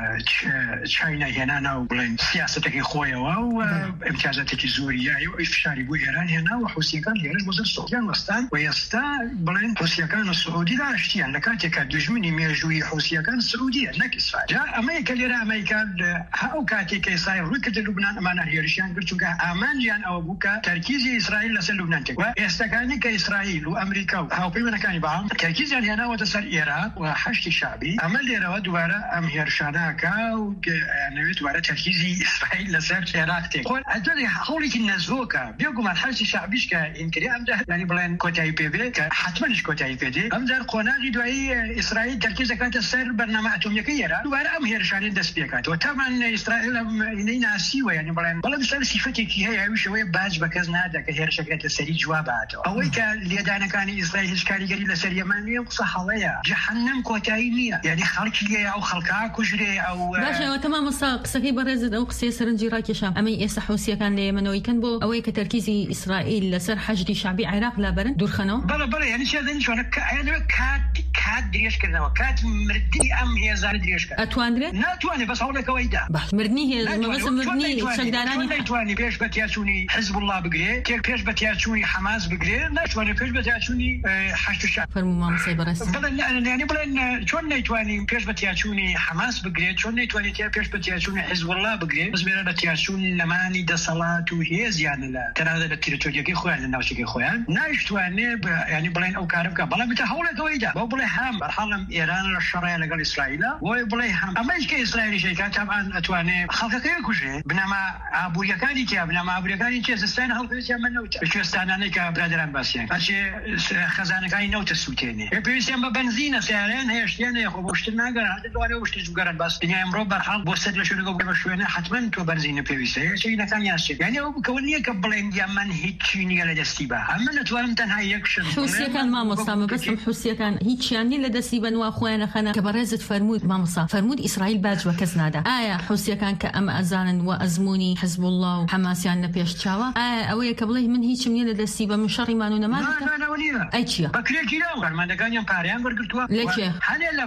چاینا هێنا ناو بڵێن سیاسەتێکی خۆیەوە و امتیازاتێکی زۆریایی و ئیفشاری بۆ ئێران هێنا و حوسیەکان هێرش بۆ زەر سعودیان وەستان و ئێستا بڵێن حوسیەکان و سعودی داشتیان لە کاتێکە دوژمنی مێژووی حوسیەکان سعودیە نەک ئیسرائیل. جا ئەمەیە کە لێرە ئەمریکا ئەو کاتێک ئیسرائیل ڕووی کردە لوبنان ئەمانە هێرشیان کرد چونکە ئامانجیان ئەوە بوو کە تەرکیزی ئیسرائیل لەسەر لوبنان کرد و ئێستاکانی کە ئیسرائیل و ئەمریکا و هاوپەیمانەکانی بەڵام تەرکیزیان هێناوەتە سەر عێراق و حەشتی شعبی ئەمە لێرەوە دووبارە ئەم هێرشانەکە و نەوێت دوبارە تەرکیزی ئیسرائیل لەسەر عێراق تێک خۆ ئەدەڵی هەوڵێکی نەزۆکە بێگومان حەشتی شعبیش کە ئینکری ئەمجا ینی بڵێن کۆتایی پێبێت کە حتمەنش کۆتایی پێدێ ئەمجار قۆناغی دوایی ئیسرائیل تەرکیز دەکاتە سەر بەرنامە ئەتۆمیەکەی ئێران دوبارە ئەم هێرشانەی دەست پێکاتەوە تامان ئیسرائیل ئینەی ناسیوە ینی بڵێن بەڵام سەر سیفەتێکی هەیە ئەویشەوەی باج بە کەس نادا کە هێرشەکەتە سەری جواباتەوە ئەوەی کە لێدانەکانی ئیسرائیل هیچ کاریگەری لەسەر یەمەن نییە قسە هەڵەیە جەحەنەم کۆتایی نییە یعنی خەڵکی لێیە ئەو خەڵکا کوژرێ ئەو باشەوە تەمام قسەکەی بەڕێزت ئەو قسەی سەرنجی ڕاکێشام ئەمەی ئێستا حوسیەکان لە یەمەنەوەیکەن بۆ ئەوەی کە تەرکیزی ئیسرائیل لەسەر حەشدی شعبی عێراق لابەرن دوورخەنەوە بەڵێ یعنی چێدەنی چۆنە کات درێژکردنەوە کات مردنی ئەم هێزانە درێژکە ئەتوانرێت ناتوانێت بەس هەوڵێکەوەیدا مردنی هێز مردنی شەکدارانی ناتوانێت پێش بە تیاچوونی حزب الله بگرێت تێک پێش بە تیاچوونی حەماس بگرێت ناتوانێت پێش بە تیاچوونی حەشد شعب فەرموو مامۆستای بەڕێز بڵێن چۆن نەیتوانین پێش بە تیاچوونی حەماس بگرێت چۆن نەیتوانێت پێش بە تیاچوونی حزب الله بگرێت بەس بێرە بە تیاچوون لەمانی دەسەڵات و هێزیان لە تەنانەت لە تیرۆریەکەی خۆیان لە ناوچەکەی خۆیان نایشتوانێت ینی بڵێن ئەو کارە بکە بەڵام بتە هەوڵێکەوەیدا بۆ بڵێ هم برحالم إيران الشرعية لقال إسرائيل وبليهم أما إيش كإسرائيل شيء طبعا أتواني خلقك يكوشي بنما أبويا كاني كيا بنما أبويا كاني كيا سستان خلق فيش من نوت شو استاناني كبرادران باسيان أشي خزانة كاي نوت السوتيني بيسيم بنزين سعرين هيشتيني خبوشتنا قرر هذا دواري وشتيش قرر بس الدنيا أمره برحال بوسط لشو نقول بشوينا حتما تو بنزين بيسي شيء نكان ياسي يعني هو كونية قبلين يمن هيتشيني على دستيبا أما نتوالم تنها يكشن حوسيا كان ما مصام بس حوسيا كان هيتشيني لدستيبا وأخوانا خنا كبرزت فرمود ما مصام فرمود إسرائيل باج وكزنادا حوسيا كان كأم أزانا وأزموني حزب الله وحماس يعني بيش تشاوا أوي قبله من هيك من يلد السيبا من شر ما نونا ما لا وليا أي شيء بكري كيلو فرمان كان يوم قاريان برقلتوا ليش هنلا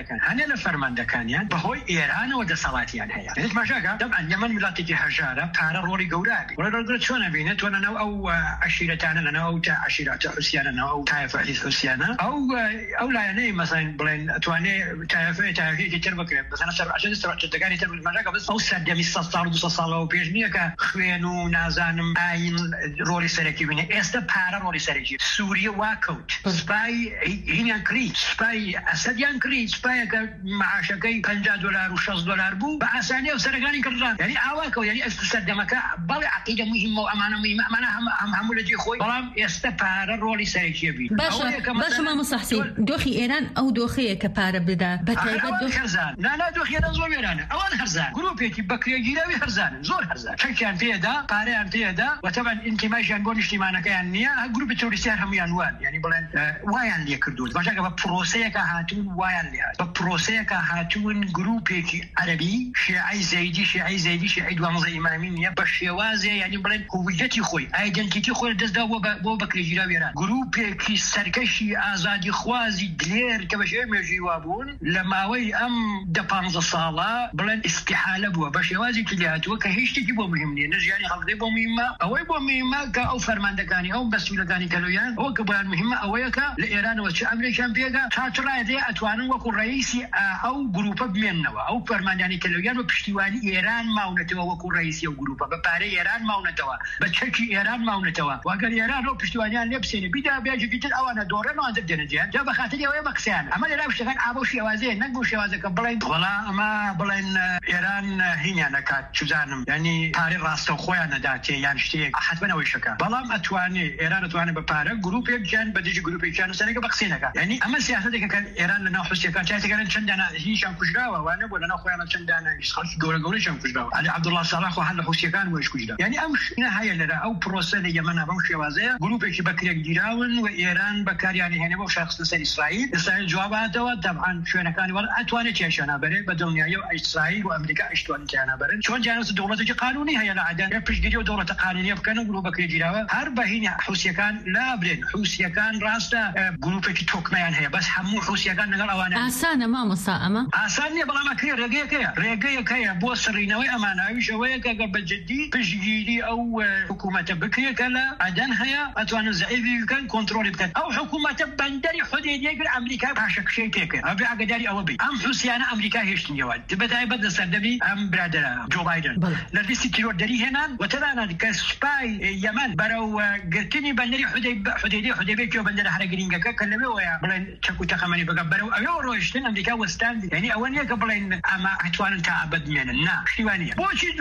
فرمان كان يعني بهوي إيران وده صلاتي يعني هي إنت ما شاكا طبعا يمن ملاتي حجارة قرار رولي قورابي ورد شلون بينت وانا أو عشيرتنا لنا أو عشيرة حسيانا أو طائفة حسيانا أو لا يعني مثلا بلين تواني طائفة كتير بكري بس أنا عشان تدقاني تربي المجاكا بس أو سد مستطار دوس صالة وبيجنيه كخوانو نازانم عين رولي سرقي بينه استبارة رولي سرقي سوريا واكوت سباي هنيان كري سباي أسديان كري سباي كمعاشكي $50 و$6 بو بأسانية وسرقاني كرجان يعني أواكو يعني استسدمك بل عقيدة مهمة وأمانة مهمة أمانة هم ولدي خوي بلام استبارة رولي سرقي بينه باش ما مصحسي دوخي إيران أو دوخي كبارة بدا أول خرزان لا دوخي أنا زور إيران أول خرزان جروبي بكري جيلاوي خرزان زور خرزان شكل فيه ده قارئ فيه ده وطبعا انت ما يشانقون اجتماعنا كيانية جروب توريسيان هم ينوان يعني بلان وايان لي كردود باشا ببروسيكا هاتون وايان لي ببروسيكا هاتون جروبي عربي شيعي زيدي شيعي دوامزي إمامينية بشيوازي يعني بلان هويتي خوي ايدنتيتي خوي دز ده بو بكري جيلاوي ران جروبي كي سركشي آزادي خوازي دلير كبشي ميجي وابون لماوي أم دبانز الصالة بلان استحالة بوا بشيوازي كلياتو كهيش تجيبو مهمني نرجعني خلقي بو مهمة أوي بو مهمة كأو فرماندكاني أو بسولكاني كلويان أو كبوان مهمة أوي كا لإيران وش أمريكان بيجا تاترا ذي أتوانن وكو رئيسي أو جروبا بمنوا أو فرمانداني كلويان وبشتواني إيران ماونتوا وكو رئيسي أو جروبا بباري إيران ماونتوا بتشكي إيران ماونتوا وقال إيران أو بشتوانيان لبسين بيدا بيجي كتير أو أنا دورنا وأنت دينجيان جاب خاطري أوي مكسيان أما لا بشتغل أبو شيوازين نقول شيوازين كبلين ولا أما بلين إيران هنا نكات شوزانم يعني تاريخ راستو خويا نداتي يعني شتي حتما نوي شكا بلام أتواني إيران أتواني ببارة جروب يجان بديج جروب يجان سنة بقسينك يعني أما السياسة دي كان إيران لنا حسيا كان شايف كان شندنا هي شام كشراوة وأنا بقول أنا خويا شندنا يسخش جورا شام كشراوة علي عبد الله صالح وحنا حسيا كان وإيش كشرا يعني أمش هنا هاي اللي أو بروسل يمن أبوش يوازيا جروب يجي بكري جيراون وإيران بكار يعني هنا بوشخص نسال إسرائيل جواباته طبعا شو أنا كان ولا أتواني تيشنا بري بدون يو إسرائيل وأمريكا إشتوان كنا بري شون جانس دولة قانونية هي العدن يبش جديو دولة قانونية بكنا جروب بكري جيراون هربا هنا حسيا كان لا برين حسيا كان راستا جروب كي توك ميان هي بس حمو حسيا كان نقول أوانا أسانة ما مصائمة أسانة بلا ما كري رجية كيا بوسرينا وأمانة وشوية كقبل جدي بجدي أو حكومة بكري كلا عدن هي أتوان زعيم كان كنترول بكن أو حكومة بندري حديد يقول أمريكا باشك شيء كيك أبي عقداري أو بي أم حسيانا أمريكا هيشتني جواد تبدأ بدل سردبي أم برادر جو بايدن لرئيس كيلو دري هنا وترانا كسباي يمن برو قرتني بندري حديبي كيو بندري حرقينجا كلمه ويا بلين تشكو تخمني برو أيو رويشتن أمريكا وستان يعني أولنيا قبلين أما أتوان تعبد من النا شوانية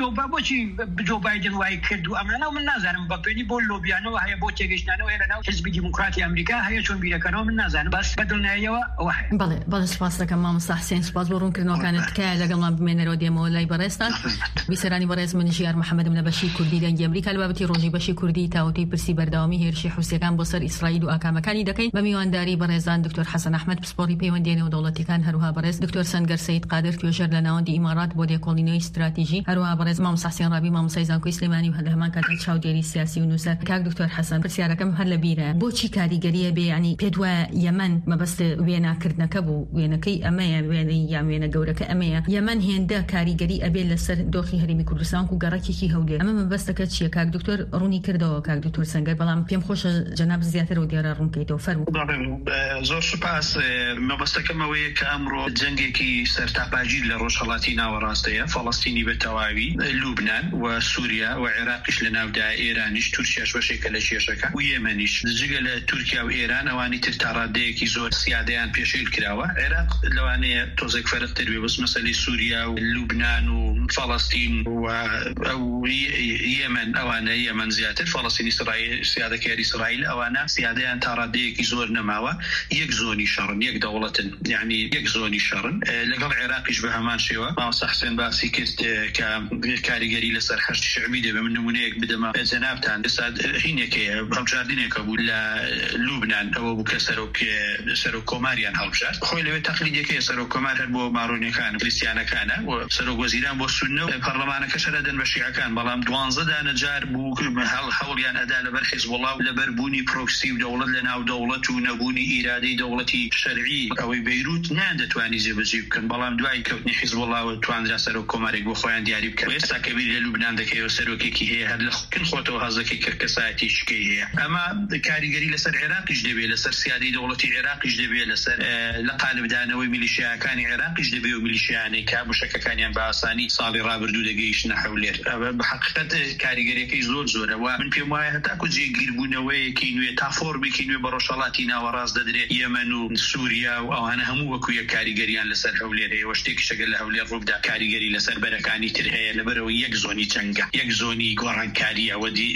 بوشي جو بايدن وايكدو أمنا ومن نازل بابني بولو بيانو هي بوشي جيشنا وهي لنا حزب ديمقراطي أمريكا هي شون بيركانو من نازل بس بدلنا يوا واحد بله سپاس دەکەم مامۆستا حسێن سپاس بۆ ڕوونکردنەوەکانت تکایە لەگەڵمان بمێنەرەوە دێمەوە لای بەڕێستان بیسەرانی بەڕێز من ژیار محەممەدم لە بەشی کوردی دەنگی ئەمریکا لە بابەتی ڕۆژی بەشی کوردی تاوەتی پرسی بەردەوامی هێرشی حوسیەکان بۆ سەر ئیسرائیل و ئاکامەکانی دەکەین بە میوانداری بەڕێزان دکتۆر حەسەن ئەحمەد پسپۆڕی پەیوەندیێنەوە دەوڵەتیەکان هەروها بەڕێز دکتۆر سەنگەر سەید قادر توێژەر لە ناوەندی ئیمارات بۆ لێکۆڵینەوەی استراتیژی هەروها بەڕێز مامۆستا حسێن ڕابی مامۆستای زانکۆی سلێمانی و هەمان کاتە چاودێری سیاسی و نووسەر کاک دکتۆر حەسەن پرسیارەکەم هەر لە بیرە بۆچی کاریگەریە بێ ینی پێت وایە یەمەن مەبەست وێناکردنەکە بوو وێنەکەی ئەمەیە وێنەی یان وێنە گەورەکە ئەمەیە یەمەن هێندە کاریگەری ئەبێ لەسەر دۆخی هەرێمی کوردستان و گەڕەکێکی هەولێر ئەمە مەبەستەکە چییە کاک دکتۆر ڕوونی کردەوە کاک دکتۆر سەنگەر بەڵام پێم خۆشە جەناب زیاتر و دیارە ڕوونکەیتەوە فەرموو زۆر سوپاس مەبەستەکەمەوەیە کە ئەمڕۆ جەنگێکی سەرتاپاژی لە ڕۆژهەڵاتی ناوەڕاستەیە فەڵەستینی بە تەواوی لوبنان و سووریا و عێراقیش لە ناودا ئێرانیش تورکیاش بەشێکە لە کێشەکە و یەمەنیش جگە لە تورکیا و ئێران ئەوانی تر تا ڕادەیەکی زۆر سیادیان پێشێل کراوە عێراق لەوانەیە تۆزێک فەرقتر بێ بەس مەسەلەی سووریا و لوبنان و فەڵەستین و ئەو یەمەن ئەوانە یەمەن زیاتر فەڵەستین ئیسرائیل سیادەکاری ئیسرائیل ئەوانە سیادیان تا ڕادەیەکی زۆر نەماوە یەک زۆنی شەڕن یەک دەوڵەتن یعنی یەک زۆنی شەڕن لەگەڵ عێراقیش بە هەمان شێوە مامۆستا حسێن باسی کرد کە کاریگەری لەسەر هەشت شعبی دەبێ من نمونەیەک بدەمە جەنابتان ئێستا هینێکەیە هەڵبژاردنێکە بوو لە لوبنان ئەوە بوو کە سەرۆک کۆماریان هەڵبژارد خۆی لەوێ تەقلیدێکەیە سەرۆک کۆمار هەر بۆ ماڕۆنیەکان کریستیانەکانە و سەرۆک وەزیران بۆ سوننە و پەرلەمانەکەش دەدەن بە شیعەکان بەڵام 12 دانەجار بوو هەوڵیان ئەدا لەبەر حیزبوڵڵا و لەبەر بوونی پرۆکسی و دەوڵەت لە ناو دەوڵەت و نەبوونی ئیرادەی دەوڵەتی شەرعی ئەوەی بەیروت نادەتوانی جێبەجێ بکەن بەڵام دوای کەوتنی حیزبوڵڵا و توانرا سەرۆک کۆمارێک بۆ خۆیان دیاری بکەن ئێستا کەبیر لە لوبنان دەکەوە سەرۆکێکی هەیە هەر لە کن خۆتەوە هەزەکەی کەرکەسایەتی شکەی هەیە ئەمە کاریگەری لەسەر عێراقیش دەبێت لەسەر سیادەی دەوڵەتی عێراقیش دەبێت لەسەر لە قالبدانەوەی میلیشیاکانی عێراقیش دەبێت و میلیشیانەی کا موشەکەکانیان بە ئاسانی ساڵی ڕابردوو دەگەیشتنە حەولێر بە حقیقەت کاریگەریەکەی زۆرە و من پێم وایە هەتاکو جێگیربوونەوەیەکی نوێ تا فۆرمێکی نوێ بە ڕۆژهەڵاتی ناوەڕاست دەدرێت یەمەن و سووریا و ئەوانە هەموو وەکو یەک کاریگەریان لەسەر هەولێر هەیە شتێکی شەگەل لە هەولێر ڕووبدا کاریگەری لەسەر بەرەکانی تر هەیە لەبەرەوە یەک زۆنی جەنگە یەک زۆنی گۆڕانکاریە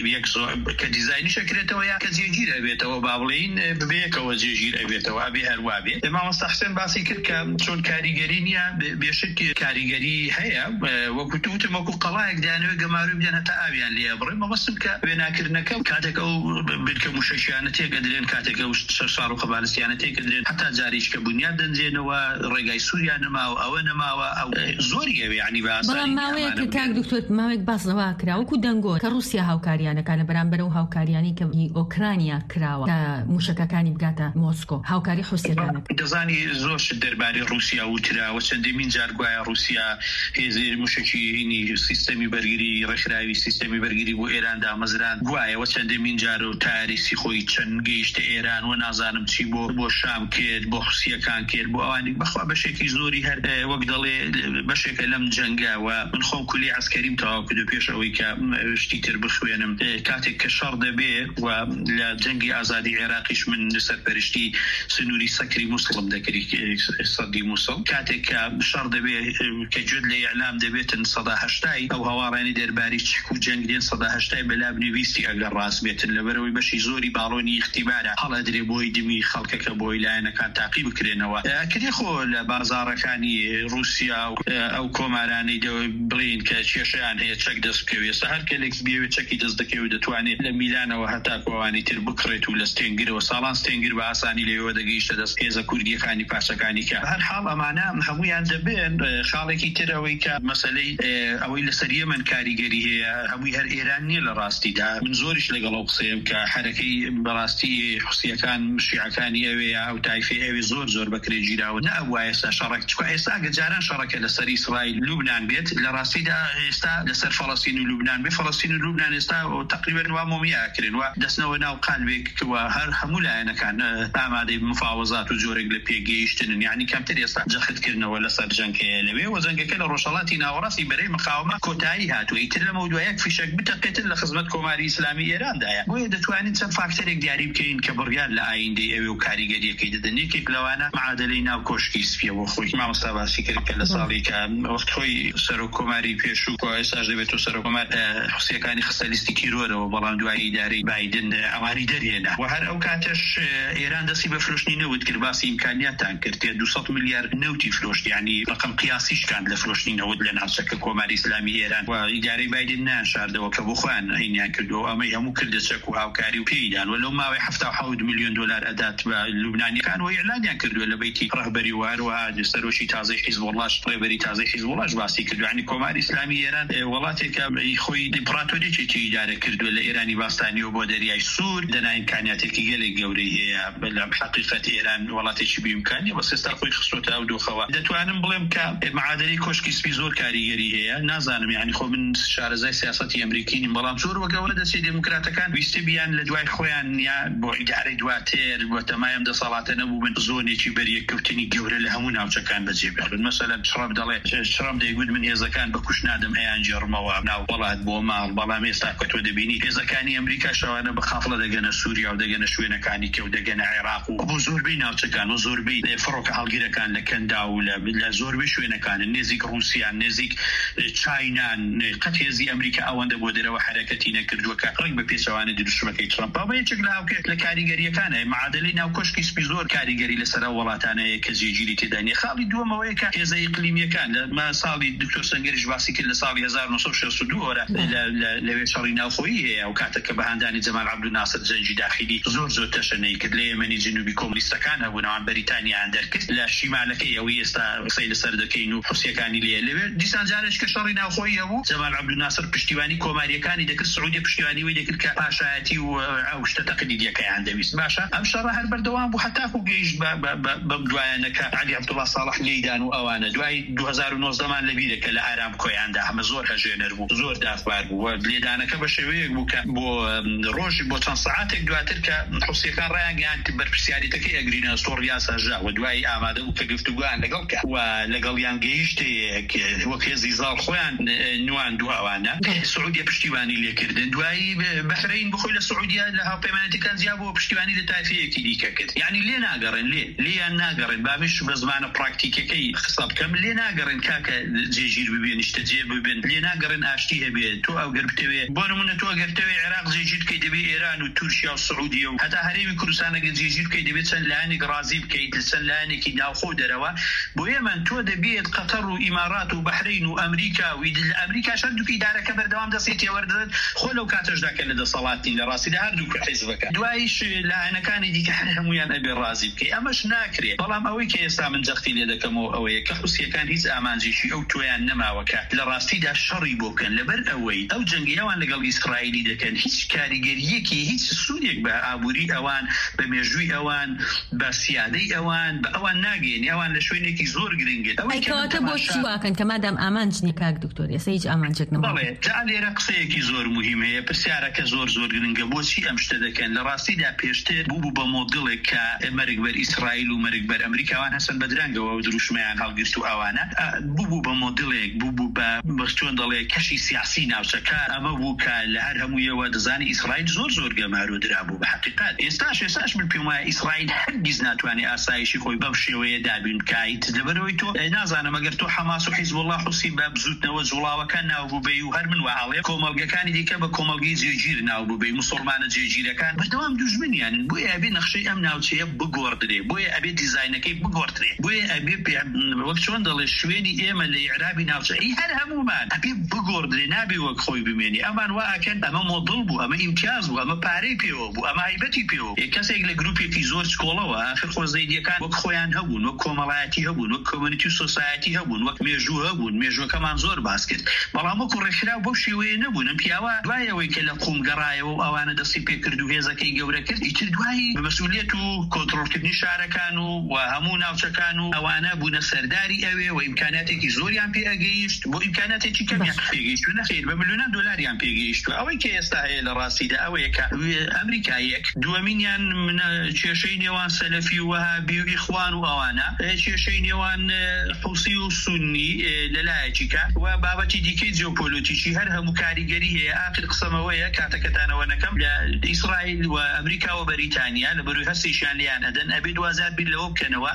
کە دیزاینی شەکرێتەوە یا کە جێگیر ئەبێتەوە با بڵێین ببێکەوە جێگیر ئەبێتەوە ئەبێ هەروە بێت مامۆستا حسێن باسی کرد کە چۆن کاریگەری نییە بێشک کاریگەری هەیە وەکو توتم وەکو قەڵایەک دایانەوێت گەماروی بدەن هەتا ئاویان لێ بڕێ مەبەستم کە وێناکردنەکە کاتێک ئەو بنکە موشەشیانە تێگەدرێن کاتێک ئەو شار و قەبارستیانە تێگەدرێن هەتا جاریش کە بنیاد دەنجێنەوە ڕێگای سووریا نەماوە ئەوە نەماوە ئەو زۆری ئەوێ ینی بەڵام ماوەیەک کاک دکتۆر ماوەیەک باسەوە کرا وەکو دەنگۆر کە رووسیا هاوکاریانەکانە بەرامبەر و هاوکاریانی کە ئۆکرانیا کراوە کە موشەکەکانی بگاتە مۆسکۆ هاوکاری حوسیەکانە دەزانی زۆر دەربارەی رووسیا وتراوە چەندێمین جار گوایە رووسیا هێزی موشکی هینی سیستەمی بەرگری ڕێکخراوی سیستەمی بەرگری بۆ ئێران دامەزران گوایەوە چەندێمین جار و تاریسی خۆی چەند گەیشتە ئێران و نازانم چی بۆ شام کرد بۆ حوسیەکان کرد بۆ ئەوانی بەخوا بەشێکی زۆری هەر وەک دەڵێ بەشێکە لەم جەنگاوە من خۆم کولی عسکەریم تەواو کرد و پێش ئەوەی کە شتی تر بخوێنم کاتێک کە شەڕ دەبێ و لە جەنگی ئازادی عێراقیش من لەسەر پەرشتی سنووری سەکری مووسڵم دەکری سەدی مووسڵ کاتێک کە شەڕ دەبێ کە جود لە ئیعلام دەبێتن 180 ئەو هەواڕانی دەرباری چک و جەنگ دێن 180 بەلاب نویستی ئەگەر ڕاست بێتن لەبەرەوەی بەشی زۆری باڵۆنی اختیبارە هەڵەدرێ بۆی دمی خەڵکەکە بۆی لایەنەکان تاقی بکرێنەوە کردی خۆ لە بازاڕەکانی رووسیا و ئەو کۆمارانەی بڵین کە کێشیان هەیە چەک دەست بکەوێ هەر کەلێکس بێوێت چەکی دەست دەکەوێت دەتوانێت لە میلانەوە هەتا کۆوانی تر بکڕێت و لە ستێنگرەوە ساڵان ستێنگر بە ئاسانی لێوە دەگەیشتە دەست هێزە کوردیەکانی پاشەکانی کە هەر حاڵ ئەمانە هەمویان دەبێن خاڵێکی تر ئەوەی کە مەسەلەی ئەوەی لەسەر یەمەن کاریگەری هەیە هەمووی هەر ئێران نییە لە ڕاستیدا من زۆریش لەگەڵ ئەو قسەیەم کە حرەکەی بەڕاستی حوسیەکان شیعەکانی ئەوەیە ئەو تایفەی ئەوێ زۆر بەکرێ گیراوە نە ئەو ئێستا شەڕێک چکە ئێستا گەجاران شەڕەکە لەسەر ئیسرائیل لوبنان بێت لە ڕاستیدا ئێستا لەسەر فەڵەستین و لوبنان بێ فەڵەستین و لوبنان ئێستا تقریبا وا مۆمیاکرێن و دەستنەوە ناو قالبێکەوە هەر هەموو لایەنەکان ئامادەی مفاوەزات و جۆرێک لە پێگەیشتنن یعنی کەمتر ئێستا جەختکردنەوە لەسەر جەنگەیە لەوێ و جەنگەکە لە ڕۆژهەڵاتی ناوەڕاستی بەرەی مقاومە کۆتایی هاتووە ئیتر لەمە دوایەک فیشەک بتەقێتن لە خزمەت کۆماری ئیسلامی ئێراندایە بۆیە دەتوانین چەند فاکتەرێک دیاری بکەین کە بڕیار لە ئایندەی ئەوێ و کاریگەریەکەی دەدەن یەکێک لەوانە معادلەی ناو کۆشکی سپیە بۆ خۆی مامۆستا باسی کرد کە لە ساڵی کە وەخت خۆی سەرۆک کۆماری پێشوو کۆ ئێستاش دەبێت سەرۆک کۆمار حوسیەکانی خستە لیستی کیرۆرەوە بەڵام دوای ئیدارەی بایدن ئەوانی دەرهێنا و هەر ئەو کاتەش ئێران دەستی بە فرۆشتنی نەوت کرد باسی ئیمکانیاتان کرد 200 میلیارد نەوتی فرۆشت یعنی ڕقم قیاسیش کاند لە فرۆشتنی نەوت لە ناوچەکە کۆماری ئیسلامی ئێران و ئیدارەی بایدن نانشاردەوە کە بۆ خۆیان هەینیان کردەوە ئەمەی هەموو کردە چەک و هاوکاری و پێیدان و لەو ماوەی 77 میلیۆن دلار ئەدات بە لوبنانیەکان و ئیعلانیان کردووە لە بەیتی ڕەهبەری و هەروەها سەرۆکی تازەی حیزبوڵڵاش ڕێبەری تازەی حیزبوڵڵاش باسی کردو یعنی کۆماری ئیسلامی ئێران وڵاتێکە خۆی دیموکراتۆریەکی ئیدارە کردووە لە ئێرانی باستانی و بۆ دەریای سوور دەنا ئیمکانیاتێکی گەلێک گەورەی هەیە لە حقیقەت ئێران وڵاتێکی بیمکانی بە سێستا خۆی خستۆتە ئەو دۆخەوە دەتوانم بڵێم کە معادلەی کۆشکی سپی زۆر کاریگەری هەیە نازانم یعنی خۆ من شارەزای سیاسەتی ئەمریکی نیم بەڵام زۆر وەگەورە دەستی دموکراتەکان ویستی بیان لە دوای خۆیان یا بۆ ئیدارەی دواتر بۆ تەمایم دەسەڵاتە نەبوو من زۆنێکی بەریەککەوتنی گەورە لە هەموو ناوچەکان بەجێبێڵن مەسەلەن شڕب دەڵێ شڕم دەیگوت من هێزەکان بە کوش نادەم ئەیان جێڕمەوە ناو وڵات بۆ ماڵ بەڵام ئێستا کە تۆ دەبینی هێزەکانی ئەمریکا شەوانە بە خافڵە دەگەنە سووریا و دەگەنە شوێنەکانی کە و دەگەنە عێراق و بۆ زۆربەی ناوچەکان و زۆربەی فڕۆکە هەڵگیرەکان لە کەندا و لە زۆربەی شوێنەکان نێزیک رووسیا نێزیک چاینان قەت هێزی ئەمریکا ئەوەندە بۆ دەرەوە حرەکەتی نەکردووە کە ڕێک بە پێچەوانە دروشمەکەی ترامپ یەکێک لە هاوکێک لە کاریگەریەکانە معادلەی ناوکۆشکی سپی زۆر کاریگەری لەسەر وڵاتانەیە کە جێگیری تێدا نیە. خاڵی دووەمەوەیە کە هێزە ئیقلیمیەکان لە ساڵی دکتۆر سەنگەریش باسی کرد لە ساڵی 1962 لەوێ شەڕی ناوخۆیی هەیە و کاتە کە بەهاندانی جەمال عەبدولناسر جەنگی داخلی زۆر تەشەنەی کرد لە یەمەنی جنوبی کۆمونیستەکان هەبوونەوان بەریتانیایان دەرکرد لە شیمالەکەی ئەوەی ئێستا قسەی لەسەر دەکەین و حوسیەکانی لەوێ دیسان جارێک کە شەڕی ناوخۆیی هەبوو جەمال عەبدولناسر پشتیوانی کۆماریەکانی دەکرد سعودی پشتیوانی وی دەکرد کە پاشایەتی و ئەو شتە تەقلیدیەکەیان دەویست. باشە ئەم شەڕە هەر بەردەوام بوو هەتاکو گەیشت بە دوایانەکە عەلی عەبدوڵڵا ساڵح لێیدان و ئەوانە دوای 2019مان لەبیرەکە لە ئارام کۆیاندا هەمە زۆر هەژێنەر بوو زۆر دافبار بوو لێدانەکە بە شێوەیەک بوو کە بۆ ڕۆژ بۆ چەند سەعاتێک دواتر کە حوسیەکان ڕایانگەیان بەرپرسیاریەکەی ئەگرینە سۆڕیا سەژا و دوای ئامادە بوو کە گفتوگویان لەگەڵ کە و لەگەڵیان گەیشتێک وەک هێزی زاڵ خۆیان نواندووە ئەوانە سعودیە پشتیوانی لێکردن دوایی بەحرەین بخۆی لە سعودیا لە هاوپەیمانەتەکان زیاد بۆ پشتیوانی لە تایفەیەکی دیکە کرد. یعنی لێ ناگەڕێن لیان ناگەڕێن بابش بە زمانە پراکتیکەکەی قسە بکەم لێ ناگەڕێن کاکە جێگیر ببێن نیشتە جێ ببێن لێ ناگەڕێن ئاشتی هەبێت تۆ ئەو گەربتەوێ بۆ نمونە تۆ گەرتەوێ عێراق جێگیر بکەی دەبێ ئێران و تورکیا و سعودیە و هەتا هەرێمی کوردستانەگە جێگیر بکەی دەبێت چەند لایەنێک ڕازی بکەیت چەند لایەنێکی ناوخۆ دەرەوە بۆ ئێمە تۆ دەبێت قەتەر و ئیمارات و بەحرین و ئەمریکا و لە ئەمریکا هەردووکە ئیدارەکە بەردەوام دەستی تێوەردەدەن خۆ لەو کاتەشدا کە لە دەسەڵاتی لە ڕاستیدا هەردووکە حیزبەکە دوایش لایەنەکانی دیکە هەمویان ئەبێ ڕازی بکەی ئەمەش ناکرێت. بەڵام ئەوەی کە ئێستا من جەختی لێ دەکەمەوە ئەوەیە کە حوسیەکان هیچ ئامانجێکی ئەو تۆیان نەماوەکە لە ڕاستیدا شەڕی بۆ بکەن لەبەر ئەوەی ئەو جەنگیەوان لەگەڵ ئیسرائیلی دەکەن هیچ کاریگەریەکی هیچ سوودێک بە ئابووری ئەوان بە مێژووی ئەوان بە سیادەی ئەوان بە ئەوان ناگەێنی ئەوان لە شوێنێکی زۆر گرنگێت ئەوکەواتە بۆ چیواکەن کە مادام ئامانج نیە کاک دکتۆر ئێستا هیچ ئامانجێک نەما. بەڵێ جا لێرە قسەیەکی زۆر مهم هەیە پرسیارەکە زۆر گرنگە بۆچی ئەم شتە دەکەن لە ڕاستیدا پێشتر بوو بە مۆدڵێک کە مەرگ بەر ئیسرائیل و مەرگ بەر ئەمریکاوان هەسەن بە درەنگەوە و دروشمەیان هەڵگرت و ئەوانە بوو بە مۆدڵێک بوو بە چۆن دەڵێ کەشی سیاسی ناوچەکە ئەمە بوو کە لە هەر هەموویەوە دەزانی ئیسرائیل زۆر گەمارۆ درابوو بە حقیقت ئێستاش من پێم وایە ئیسرائیل هەرگیز ناتوانێت ئاسایشی خۆی بەم شێوەیە دابین بکایت لەبەرەوەی تۆ نازانم ئەگەر تۆ حەماس و حیزب الله حوسی بە بزوتنەوە جوڵاوەکان ناوبووبێ و هەر من وهاڵێ کۆمەڵگەکانی دیکە بە کۆمەڵگەی جێگیر ناوبووبێ موسڵمانە جێگیرەکان بەردەوام دوژمنیانن بۆیە ئەبێ نەخشەی ئەم ناوچەیە بگۆڕدرێ بۆیە ئەبێ دیزاینەکەی بگۆڕدرێ بۆیە ئەبێ وەک چۆن دەڵێ شوێنی ئێمە لە عێرابی ناوچەی هەر هەمومان ئەبێ بگۆڕدرێ نابێ وەک خۆی بمێنی ئەمان وا ئەکەن ئەمە مۆدڵ بوو ئەمە ئیمتیاز بوو ئەمە پارەی پێوە بوو ئەمە هایبەتی پێوە کەسێک لە گروپێکی زۆر سکۆڵەوە ئاخر خۆ زەیدیەکان وەک خۆیان هەبوون وەک کۆمەڵایەتی هەبوون وەک کۆمیونیتی و سۆسایەتی هەبوون وەک مێژوو هەبوون مێژوەکەمان زۆر باس کرد بەڵام وەکو ڕێکخراو بەو شێوەیە نەبوون ئەم پیاوە دوایەوەی کە لە قوم گەڕایەوە و ئەوانە دەستی پێکرد و هێزەکەی گەورە کرد ئیتر دوایی بەمەسئولیەت و کۆنتڕۆڵکردنی شارەکان و هەموو ناوچەکان و ئەوانە بوونە سەرداری ئەوێ و ئیمکاناتێکی زۆریان پێگەیشت بۆ ئیمکاناتێکی کەمیان پێگەیشت و نەخیر بە ملیۆنان دۆلاریان پێگەیشت و ئەوەی کە ئێستا هەیە لە ڕاستیدا ئەوەیە کە ئەمریکایەک دووەمینیان کێشەی نێوان سەلەفی و وەهابی و ئیخوان و ئەوانە کێشەی نێوان حوسی و سونی لەلایەکی کە و بابەتی دیکەی جیۆپۆلیتیکی هەر هەموو کاریگەری هەیە ئاخر قسەمەوەیە کاتەکەتانەوە نەکەم لە ئیسرائیل و ئەمریکا و بەریتانیا لە بەروی هەستێکیان لیان ئەدەن ئەبێ دوازار بیر لەوە بکەنەوە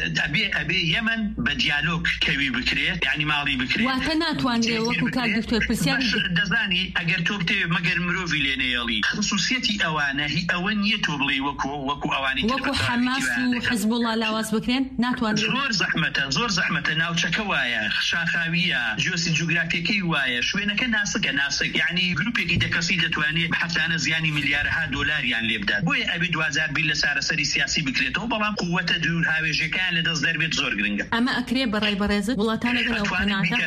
ئەبێ یەمەن بە دیالۆگ کەوی بکرێت یعنی ماڵی بکرێت واتە ناتوانرێ وەکو کاک دکتۆر پرسیار دەزانی ئەگەر تۆ بتەوێت مەگەر مرۆڤی لێ نەیەڵی خصوصیەتی ئەوانە هی ئەوە نییە تۆ بڵێ وەکو ئەوانی وەکو حەماس و حیزب الله لاواز بکرێن ناتوانرێت زۆر زەحمەتە ناوچەکە وایە شاخاویە جیۆسی جوگرافیەکەی وایە شوێنەکە ناسک یعنی گروپێکی دەکەسی دەتوانێت هەفتانە زیانی میلیارها دۆلاریان لێ بدات بۆیە ئەبێ دوازار بیر لە سارەسەری سیاسی بکرێتەوە بەڵام قووەتە دوور هاوێژەکان لە دەست دەربێت زۆر گرنگە ئەمە ئەکرێ بەڕای بەڕێزت وڵاتان ئەگەن ئەو قەناعەتە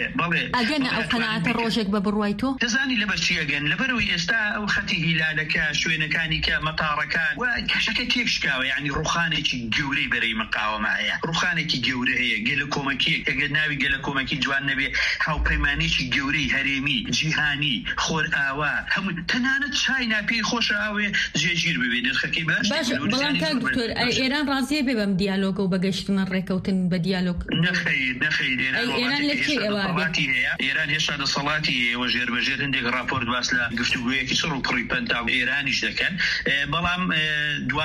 ئەگەنە ئەو قەناعەتە ڕۆژێک بە بڕوای تۆ دەزانی لەبەر چی ئەگەن لەبەرەوەی ئێستا ئەو خەتی هیلالەکە شوێنەکانی کە مەتاڕەکان و کەشەکە تێکشکاوە یعنی ڕوخانێکی گەورەی بەرەی مقاومە هەیە ڕوخانێکی گەورە هەیە گەلە کۆمەکیەک ئەگەر ناوی گەلە کۆمەکی جوان نەبێ هاوپەیمانێکی گەورەی هەرێمی جیهانی خۆر ئاوا هەموو تەنانەت چای ناپێی خۆشە ئاوێ جێگیر ببێت نرخەکەی باش بەڵام کاک دکتۆر ئێران ڕازیە بێ بەم دیالۆگە و بەگەشتنە ڕێکەوتن بە دیالۆگ نەخەیر ئێران لەکێ ئەوەتی هەیە ئێران هێشتا دەسەڵاتی ئێوە ژێربەژێر هەندێک راپۆرت باس لە گفتوگویەکی سڕ و پڕی پەنتا و ئێرانیش دەکەن بەڵام دوازار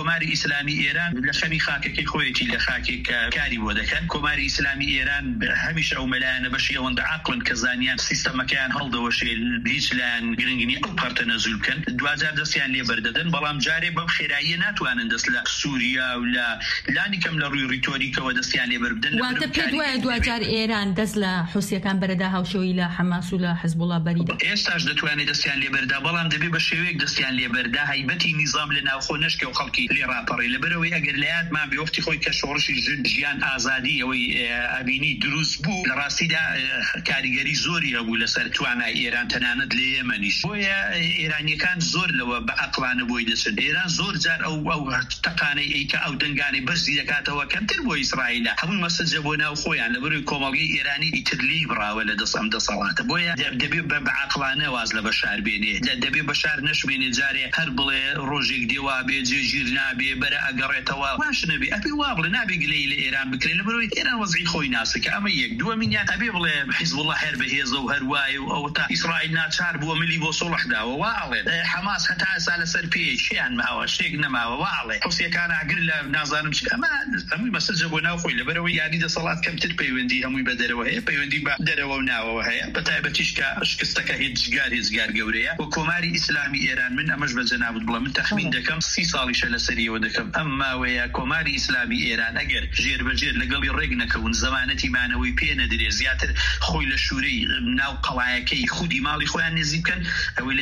کۆماری ئیسلامی ئێران لە خەمی خاکێکی خۆیەتی لە خاکێک کاری بۆ دەکەن. کۆماری ئیسلامی ئێران هەمیشە ئەو مەلایەنە بەشی ئەوەندە عاقلن کە زانیان سیستەمەکەیان هەڵدەوەشێ هیچ لایەن گرنگنی ئەو پەرتە نەزول بکەن، دوجار دەستیان لێ بەردەدەن، بەڵام جارێ بەم خێراییە ناتوانن دەست لە سووریا و لە لانی کەم لە ڕووی ڕیتۆریکەوە دەستیان لێ بەردەن. واتە پێت وایە دوجار ئێران دەست لە حوسیەکان بەرەدا هاوشێوەی لە حەماس و لە حزبوڵا بەریدا ئێستاش دەتوانێت دەستیان لێ بەردا، بەڵام دەبێ بە شێوەیەک دەستیان لێ بەردا هەیبەتی نیزام لە ناوخۆ نشکە و خەڵکی لێ ڕاپەڕی لەبەرەوەی ئەگەر لایەتمان بێوەفتی خۆی کە شۆڕشی ژیان ئازادی ئەوەی ئەبینی دروست بوو، لە ڕاستیدا کاریگەری زۆری هەبوو لەسەر توانای ئێران تەنانەت لە یێمەنیش. بۆیە ئێرانیەکان زۆر لەوە بە عەقڵانە بۆی دەچن. ئێران زۆر جار ئەو تەقانەی ئەیکە ئەو دەنگانەی بەرزی دەکاتەوە کەمتر بۆ ئیسرائیلە هەموو مەسەجە بۆ ناو خۆیان لەبەرەوەی کۆمەڵگەی ئێرانی ئیترلی بڕاوە لە دەسەم دەسەڵاتە. بۆیە دەبێت بە عەقڵانە واز لە بەشار بێنێ، دەبێت بەشار نەشمێنێ جارێ هەر بڵێ ڕۆژێک دێوا بێ جێگیر نابێ بەرە ئەگەڕێتەوە باش نەبێ، ئەبێ وا بڵێ نابێ گلەی لە ئێران بکرێت لەبەرەوەی ئێران وەزعی خۆی ناسکە. ئەمە یەک. دووەمینیان ئەبێ بڵێ حیزبوڵڵا هەر بەهێزە و هەر وایە و ئەو تا ئیسرائیل ناچار بووە ملی بۆ سۆڵح داوە واڵێ، حەماس هەتا ئێستا لەسەر پێی شیان ماوە شتێک نەماوە واڵێ، حوسیەکان ئاگر لە نازانم چ ئەمە هەمووی مەسەجە بۆ ناو خۆی لەبەرەوەی یاری دەسەڵات کەمتر پەیوەندی هەمووی بە دەرەوە هەیە، پەیوەندی بە دەرەوە و ناوەوە هەیە، بە تایبەتیش کە شکستەکە هێزگار گەورەیە. و کۆماری ئیسلامی ئێران من ئەمەش بە جەنابوت بڵێ من تەخمین دەکەم 30 ساڵیشە لەسەریەوە دەکەم ئەم ماوەیە کۆماری ئیسلامی ئێران ئەگەر ژێربەجێر لەگەڵی ڕێک نەکەون زەمانەتی مانەوەی پێ نەدرێ زیاتر خۆی لە شوورەی ناو قەڵایەکەی خودی ماڵی خۆیان نزیک بکەن، ئەوەی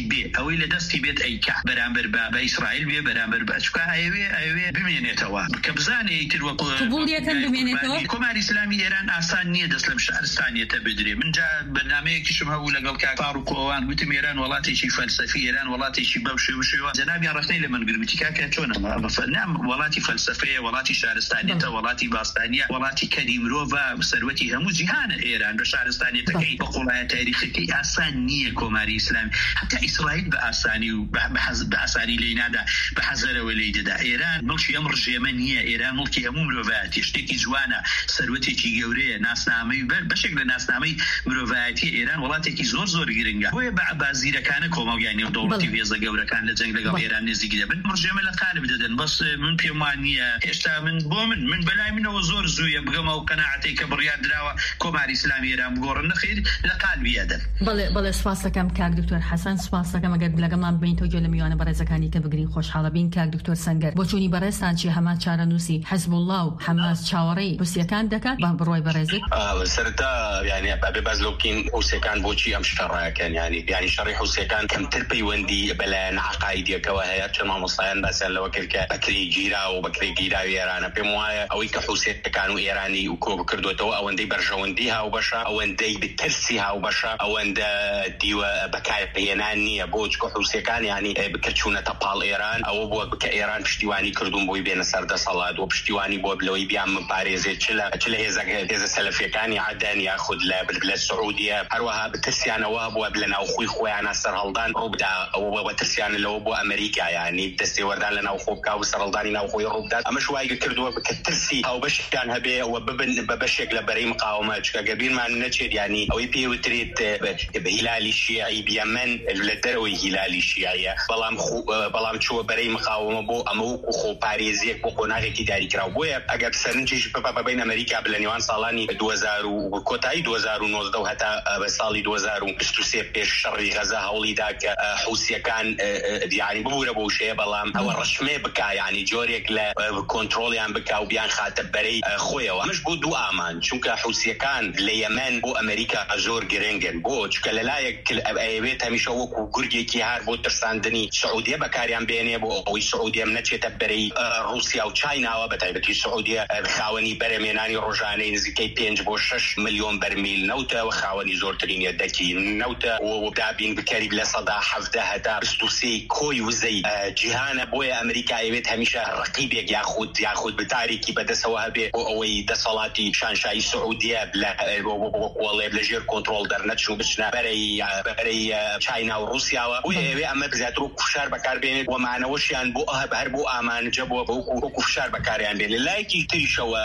لە دەستی بێت ئەیکا بەرامبەر بە ئیسرائیل بێ بەرامبەر بە چکە ئەوێ بمێنێتەوە کە بزانێ ئیتر وەکو قبوڵیەکەن بمێنێتەوە. کۆماری ئیسلامی ئێران ئاسان نییە دەست لە شارستانیەتە بدرێ. من جا بەرنامەیەکیشم هەبوو لەگەڵ کاکار و کۆوان گوتم ئێران وڵاتێکی فەلسەفی، ئێران وڵاتێکی بەو شێوە جەنابیان ڕەخنەی لە من گرمتی کاکە چۆنە نام وڵاتی فەلسەفەیە، وڵاتی شارستانیەتە، وڵاتی باستانیە، وڵاتی کەدی مرۆڤە، سەروەتی هەموو جیهانە ئێران بە شارستانیەتەکەی بە قوڵایە تاریخەکەی ئاسان نییە کۆماری ئیسلامی. حتا ئیسرائیل بە ئاسانی و بە ئاسانی لێی نادا، بە حەزەرەوە لێی دەدا. ئێران مڵکی ئەم ڕژێمە نییە، ئێران مڵکی هەموو مرۆڤایەتی، شتێکی جوانە، سەروەتێکی گەورەیە، ناسنامەی بەشێک لە ناسنامەی مرۆڤایەتی ئێران وڵاتێکی زۆر گرنگە. بۆیە بە زیرەکانە کۆمەڵگانی و دەوڵەتی وێزە گەورەکان لە جەنگ لەگەڵ ئێران نزیک دەبن، ڕژێمە لە قالب دەدەن. بەس من پێم وان نییە هێشتا من بەلای منەوە زۆر زوویە بگەمە و قەناعەتەی کە بڕیار دراوە کۆماری ئیسلامی ئێران بگۆڕن نەخیر لە قالبی ئەدەن. بەڵێ سپاس دەکەم کاک دکتۆر حەسەن، سپاس دەکەم ئەگەر لەگەڵمان بینیتەوە گوێ لە میوانە بەڕێزەکانی کە بگرین خۆشحاڵە بین. کاک دکتۆر سەنگەر بۆ چوونی بەڕێستان چی هەمان چارەنووسی حەزبوڵڵا و حەماس چاوەڕێی حوسیەکان دەکات با بڕۆی بەڕێزت سەرەتا یعنی ئەبێ باز لۆکین حوسیەکان بۆچی ئەم شەڕایەکەن، یعنی شەڕی حوسیەکان کەمتر پەیوەندی بەلایەن عەقایدیەکەوە هەیە، چۆن مامۆستایان باسییان لەوە کرد کە بەکرێی گیرا و بەکرێی گیراوی ئێرانە. پێم وایە ئەوەی کە حوسیەکان و ئێرانی و کۆ بکردوێتەوە ئەوەندەی بەرژەوەندی هاوبەشە، ئەوەندەی بترسی هاوبەشە، ئەوەندە دیوە بەکارهێنان نییە بۆ چکە حوسیەکان یعنی بکەچوونەتە پاڵ ئێران. ئەوە بووە کە ئێران پشتیوانی کردوون بۆی بێنە سەردەسەڵات و پشتیوانی بۆ بلەوەی بیان مپارێزێت چ لە هێزە سەلەفیەکانی عەدەن یاخود لە سعودیە، هەروەها بترسیانەوە بووە لە ناوخۆی خۆیانە سەرهەڵدان ڕووبدا، ئەوە بەترسیان لەوە بۆ ئەمریکا یعنی دەستێوەردان لە ناوخۆ بکا و سەرهەڵدانی ناوخۆی ڕووبدات. ئەمەش وای کردووە کە ترسی هاوبەشیان هەبێ و ببن بە بەشێک لە بەرەی مقاومە، چکە گەبیرمان نەچێت یعنی ئەوەی پێوترێت هیلالی شیعی بیەمەن لە دەرەوەی هیلالی شیعیە، بەڵام چووە بەرەی مقاومە بۆ ئەمە وەکو خۆپارێزیەک بۆ قۆناغێکی داریکراو. بۆیە ئەگەر سەرنجیش بەبین ئەمریکا لە نێوان ساڵانی 2000 و کۆتایی 2019 و هەتا بە ساڵی 2023 پێش شەڕی غەزا هەوڵیدا کە حوسیەکان یعنی ببوورە بۆ شەیە، بەڵام ئەوە ڕەشمێ بکا یعنی جۆرێک لە کۆنتڕۆڵیان بکا و بیان خاتە بەرەی خۆیەوە. ئەمەش بۆ دوو ئامان، چونکە حوسیەکان لە یەمەن بۆ ئەمریکا زۆر گرنگن، بۆ چکە لەلایەک ئەوێت هەمیشە وەکو گورگێکی هار بۆ ترساندنی سعودیە بەکاریان بێنێ بۆ ئەوەی سعودیە نەچێتە بەرەی رووسیا و چایناوە، بەتایبەتی سعودیە خاوەنی بەرەمێنانی ڕۆژانەی نزیکەی 5 بۆ 6 ملیۆن بەرمیل نەوتە و خاوەنی زۆرترینە دەکی نەوتە و دابین بکەریب لە سەدا 17 هەتا 23 کۆی وزەی جیهانە. بۆیە ئەمریکا ئەوێت هەمیشە ڕقیبێک یاخود بتارێکی بەدەسەوە هەبێ بۆ ئەوەی دەسەڵاتی شانشایی سعودیە وەڵێ لە ژێر کۆنتڕۆڵ دەرنەچوو بچنە بەرەی چاینا و رووسیاوە. بۆیە ئەمە بزیاتر و کوفشار بەکاربێنێت و مانەوەشیان بۆ هەر بۆ ئامانجە بۆ کوفشار بەکاریان بێن. لایەکی تریشەوە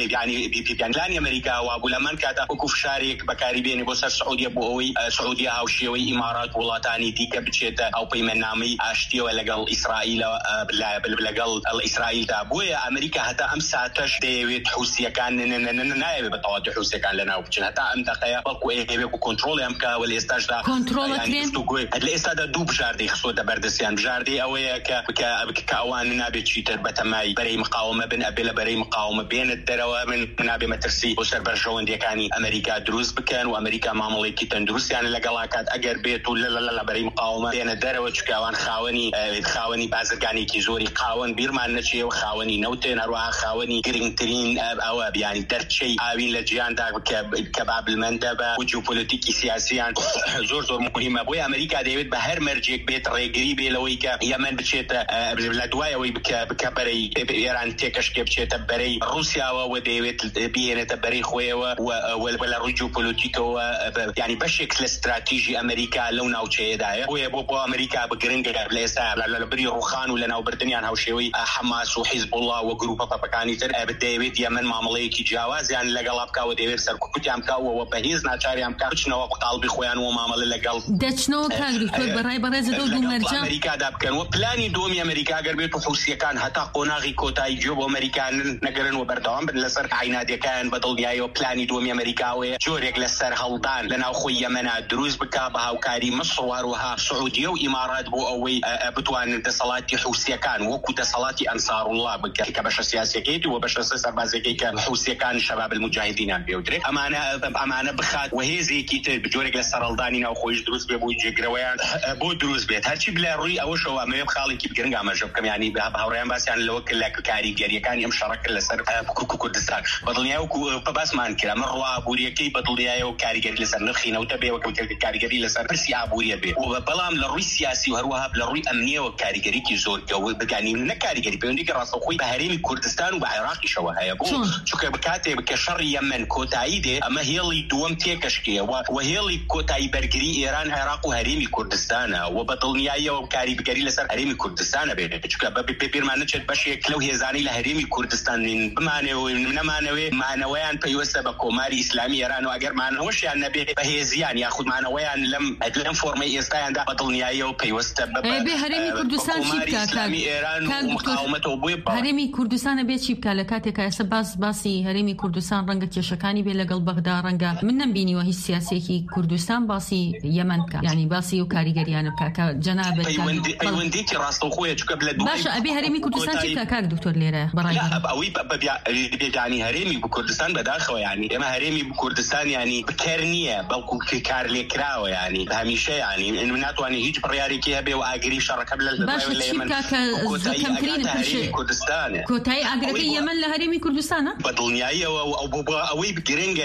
لانی ئەمریکا وابوو لەمان کاتا کوفشارێک بەکاری بێنێ بۆ سەر سعودیە بۆ ئەوەی سعودیە هاوشێوەی ئیمارات وڵاتانی دیکە بچێتە ئەو پەیمەنامەی ئاشتیەوە لەگەڵ ئیسرائیلەوە لەگەڵ ئیسرائیل دا بۆیە ئەمریکا هەتا ئەم ساتەش دەیەوێت حوسیەکان نایەوێت بەتەواوی حوسیەکان لەناو بچن هەتا ئەم دقەیە بەڵکو ئەیەوێت کۆنتڕۆڵی ئەم کە وەل ئێستاشدا لە ئێستادا دوو بژاردەی خسۆتە بەردەستیان بژاردەی ئەوەیە کە ئەوان نابێت چیتر بەتەمای بەرەی مقاومە بن ئەبێ لە بەرەی مقاومە بێنێت دەرەوە من نابێ مەترسی بۆ سەر بەرژەوەندیەکانی ئەمریکا دروست بکەن و ئەمریکا مامەڵێکی تەندروستیان لەگەڵاکات ئەگەر بێت و لە بەرەی مقاومە بێنە دەرەوە چکاوان خاوەنی بازرگانێکی زۆری قاوەن بیرمان نەچێ و خاوەنی نەوتێن هەروەها خاوەنی گرنگترین ئەوە بیانی دەرچەی ئاوین لە جیاندا کە بابلمەندە بە و جیۆپۆلیتیکی سیاسیان زۆر مهمە بۆی ئەمریکا دەیەوێت بە هەر مەرجێک بێت ڕێگری بێ لەوەی کە یەمەن بچێتە لە دوایەوەی بکە بەرەی ئێران تێکەشکێ بچێتە بەرەی رووسیاوە و دەیەوێت بێنێتە بەرەی خۆیەوە و لە ڕووی جیۆپۆلیتیکەوە ینی بەشێک لە استراتیژی ئەمریکا لەو ناوچەیەدایە بۆیە بۆ ئەمریکا بگرنگە لە ئێستا لە بری ڕوخان و لە ناوبردنیان هاوشێوەی حەماس و حیزب الله و گروپە پەپەکانی تر دەیەوێت یەمەن مامەڵەیەکی جیاوازیان لەگەڵا بکاوە دەیەوێت سەرکوتیان بکاوەوە بەهێز ناچاریان بکات بچنەوە قوتاڵبی خۆیان و مامەڵە لەگەڵ دەچنەوە کاک دکتۆر بەڕای بەڕێزە دوو مەرجە ئەمریکادا بکەن و پلانی دومی ئەمریکا گەر بێت و حوسیەکان هەتا قۆناغی کۆتایی گوێ بۆ ئەمریکان نەگەرن و بەردەوام بن لەسەر عینادەکان بەدڵنیایەوە پلانی دومی ئەمریکاوەیە جۆرێک لەسەر هەڵدان لەناو خۆی یەمەنا دروست بکا بە هاوکاری مەسر و هەروەها سعودیە و ئیمارات بۆ ئەوەی بتوانن دەسەڵاتی حوسیەکان وەکو دەسەڵاتی ئەنسارڵڵا بکە کە بەشە سیاسیەکەیت و بەشە سەربازەکەی کە حوسیەکان شەباب المجاهدینان پێوترێت ئەمانە بخات و هێزێکی تر بجۆرێک لە سەرهەڵدانی ناو خۆیش دروست بێ بۆی جێگرەوەیان بۆ دروست بێت هەرچی بلا ڕووی ئەوەشەوە ئەمەوێ خاڵێکی گرنگ ئاماژە بکەم ینی هاوڕێیان باسییان لەوە کە لە کاریگەریەکانی ئەم شەڕەکە لەسەر کوردستان بەدڵنیای و باسمان کرا من ڕوا ئابوووریەکەی بەدڵنیایە و کاریگەری لەسەر نرخی نەوتە بێ وەکو کاریگەری لەسەر پرسی ئابووریە بێ و بەڵام لە ڕووی سیاسی و هەروەها لە ڕووی ئەمنیەوە کاریگەریکی زۆر گەورە بگانی نەکاریگەری پەیوەندیکە ڕاستەوخۆی بە هەرێمی کوردستان و بە عێراقیشەوە هەیە بۆ چونکە بکاتێ بکە شەڕی یەمەن کۆتایی دێ ئەمە هێڵی دووەم تێکەشکێەوە و هێڵی کۆتایی بەرگری ئێران عێراق و هەرێمی کوردستانە و بەدڵنیاییەوە کاریگەری لەسەر هەرێمی کوردستانە بێت چونکە بە پێمان نەچێت بەشێک لەو هێزانەی لە هەرێمی کوردستان بمانەوە نەمانەوێ مانەوەیان پەیوەستە بە کۆماری ئیسلامی ئێران و ئەگەر مانەوەشیان نەبێت بە هێزیان یاخود مانەوەیان لەم فۆرمەی ئێستایاندا بەدڵنیاییەوە پەیوەستە بە هەرێمی کوردستان چی بکات هەرێمی کوردستانە بێت چی بکات لە کاتێکە ئێستا باسی هەرێمی کوردستان ڕەنگە کێشەکانی بێ لەگەڵ بەغدا ڕەنگە من نەمبینیوە هیچ سیاسێکی کوردستان باسی یەمەن بکات ینی باسی و کاریگەریانە بکات کە جەنابەت پەیوەندێکی ڕاستەوخۆیە چونکە باشە ئەبێ هەرێمی کوردستان چی بکات کاک دکتۆر لێرە بەڕای ئەوەی بێجانی هەرێمی کوردستان بەداخەوە ینی ئێمە هەرێمی کوردستان ینی بکەر نییە بەڵکو کار لێکراوە ینی هەمیشە ینی ناتوانانی هیچ بڕیارێکی هەبێ و ئاگری شەڕەکە کوردستانە کۆتایی ئاگرەکەی یەمەن لە هەرێمی کوردستانە بەدڵنیاییەوە ئەوەی گرنگە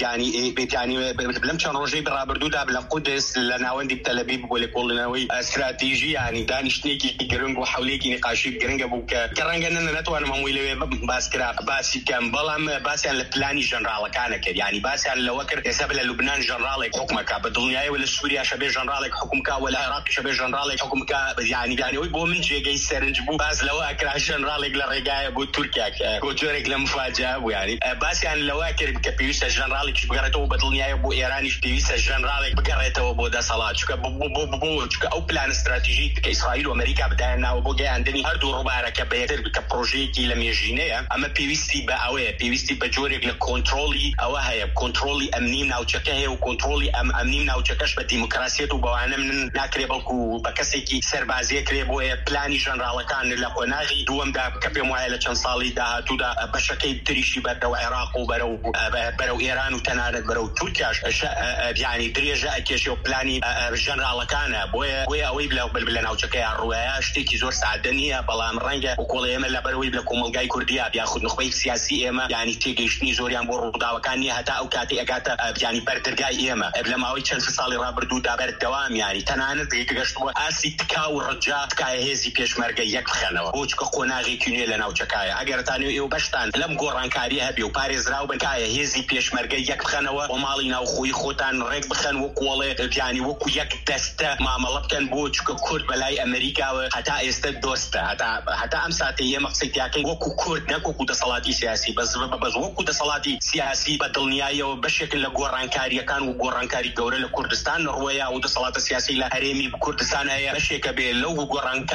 ینی لەم چەند ڕۆژەی بەڕابردوودا لە قودس لە ناوەندی تەلەبیب بۆ لێکۆڵینەوەی استراتیژی ینی دانیشتێکی گرنگ و حولێکی نقاشی گرنگە بوو کە ڕەنگە نەتوانم هەمووی لەوێ باسکرا باسی بکەم بەڵام باسییان لە پلانی ژەنرالەکانە کرد ینی باسییان لەوە کرد ئێستا لە لوبنان ژەنرالێک حکومەکە بەدڵنیاییەوە لە سووریا شەبێ ژەنرالێک حکومکە و لە عێراق شەبێ ژەنرالێک حکومکە ینی بۆ من جێگەی سەرنج بوو باز لەوە ئەکرا ژەنرالێک لە ڕێگایە بۆ تورکیا بۆ جۆرێک لە مفاجعە بوو ینی باسییان لەوە کرد کە پێویستە ژەنرالێکیش بگەڕێتەوە بەدڵنیایە بۆ ئێرانیش پێویستە ژەنرالێک بگەڕێتەوە بۆ دەسەڵات چونکە ئەو پلان استراتیژیک کە ئیسرائیل و ئەمریکا بدایان ناوە بۆ گەیاندنی هەردوو ڕووبارەکە بەیەکتر کە پرۆژەیەکی لە مێژینەیە ئەمە پێویستی بە ئەوەیە پێویستی بە جۆرێک لە کۆنتڕۆلی ئەوە هەیە کۆنتڕۆلی ئەمنی ناوچەکە هەیە و کۆنتڕۆلی ئەمنی ناوچەکەش بە دیموکراسیەت و بەوانە من ناکرێ بەڵکو بە کەسێکی سەربازیە کرێ بۆیە پلانی ژەنرالەکان لە قۆناغی دووەمدا کە پێم وایە لە چەند ساڵی داهاتوودا بەشەکەی تریشی بەردەو عێراق و بەرەو ئێران و تەنانەت بەرەو تورکیاش ینی درێژە ئەکێشێ و پلانی ژەنرالەکانە بۆیە ئەوەی لە ناوچەکەی ڕوایە شتێکی زۆر سادە نییە بەڵام ڕەنگە وکۆڵ ئێمە لە بەرەوەی لە کۆمەلگای کوردیا یاخود نخبەی سیاسی ئێمە ینی تێگەیشتنی زۆریان بۆ ڕووداوەکان نییە هەتا ئەو کاتی ئەگاتە ینی بەردرگای ئێمە لە ماوەی چەند ساڵی ڕابردوودا بەردەوام ینی تەنانەت گەشتووە ئاسی تکا و ڕجا تکایە هێزی پێشمەرگە یەک بخەنەوە بۆ چکە قۆناغێکی نوێ لە ناوچەکایە ئەگەرتانێ ئێوە بەشتان لەم گۆڕانکاری هەبێ و پارێزراو بن کایە هێزی پێشمەرگە یەک بخەنەوە و ماڵی ناوخۆی خۆتان ڕێک بخەن و کۆڵێ ینی وەکو یەک دەستە مامەڵە بکەن بۆ چکە کورد بەلای ئەمریکاوە هەتا ئێستا دۆستە هەتا ئەم ساتەی ئێمە قسەی تیاکەین وەکو کورد نەک وەکو دەسەڵاتی سیاسی بەس وەکو دەسەڵاتی سیاسی بەدڵنیاییەوە بەشێکن لە گۆڕانکاریەکان و گۆڕانکاری گەورە لە کوردستان ڕوەیە و دەسەڵاتە سیاسی لە هەرێمی کوردستان هەیە بەشێکە بێ لەو گۆڕانکاریانە بەڵام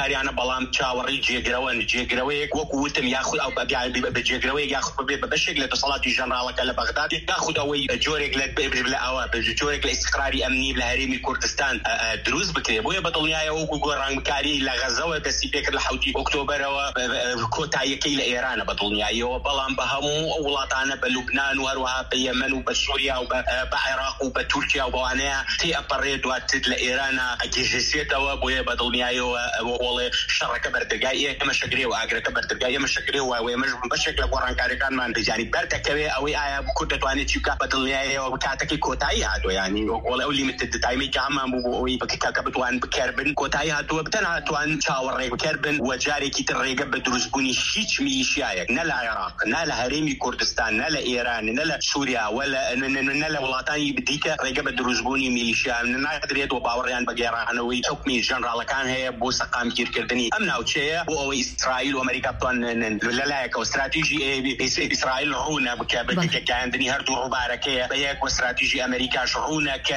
بەڵام چاوەڕی جێگرەوەیەک وەکوتم یاخود ئەو بەجێگرەوەی یاخود بەشێک لە دەسەڵاتی ژەنراڵەکە لە بەغداد یاخود ئەوەی جۆرێک لە ئەوە جۆرێک لە ئیستقراری ئەمنی لە هەرێمی کوردستان دروست بکرێ بۆیە بەدڵنیایە وەکو گۆڕانکاری لە غەزەوە دەستی پێکرد لە 7 ئۆکتۆبەرەوە کۆتاییەکەی لە ئێرانە بەدڵنیاییەوە بەڵام بە هەموو ئەو وڵاتانە بە لوبنان و هەروەها بە یەمەن و بە سووریا و بە عێراق و بە تورکیا و بەوانەیە تێئەپەڕێ دواتر لە ئێرانە ئەگەشێتەوە بۆیە بەدڵنیاییەوە ئەوڵێ شەڕەکە بەردەگای ئێمە شەگرێ و ئاگرەکە بەردەگای ئێمە شەگرێ و ئێمەش بەشێک لە گۆڕانکاریەکانمان بجانی بەردەکەوێ ئەوەی ئایا کورد دەتوانێت چی بکات بەدڵنیاییەوە کاتێکی کۆتایی هاتووە ینی وەڵێ ئەو لیمیتد تایمی کە هەمان بوو بۆ ئەوەی بکە بتوان بکەربن کۆتایی هاتووە بتەنها توان چاوەڕێ بکەربن و جارێکی تر ڕێگە بە دروستبوونی هیچ میلیشیایەک نە لە عێراق نە لە هەرێمی کوردستان نە لە ئێران نە لە سووریا نە لە وڵاتانی دیکە ڕێگە بە دروستبوونی میلیشیا ناکرێت و باوەڕیان بەگێڕانەوەی حکمی ژەنراڵەکان هەیە بۆ سەقامگیرکردنی ئەم ناوچەیە بۆ ئەوەی ئیسرائیل و ئەمریکا بتوان لەلایەکە و استراتیژی ئیسرائیل ڕوونە بکە بەگەیاندنی هەردوو ڕووبارەکەیە بە یەک و استراتیژی ئەمریکاش ڕوونە کە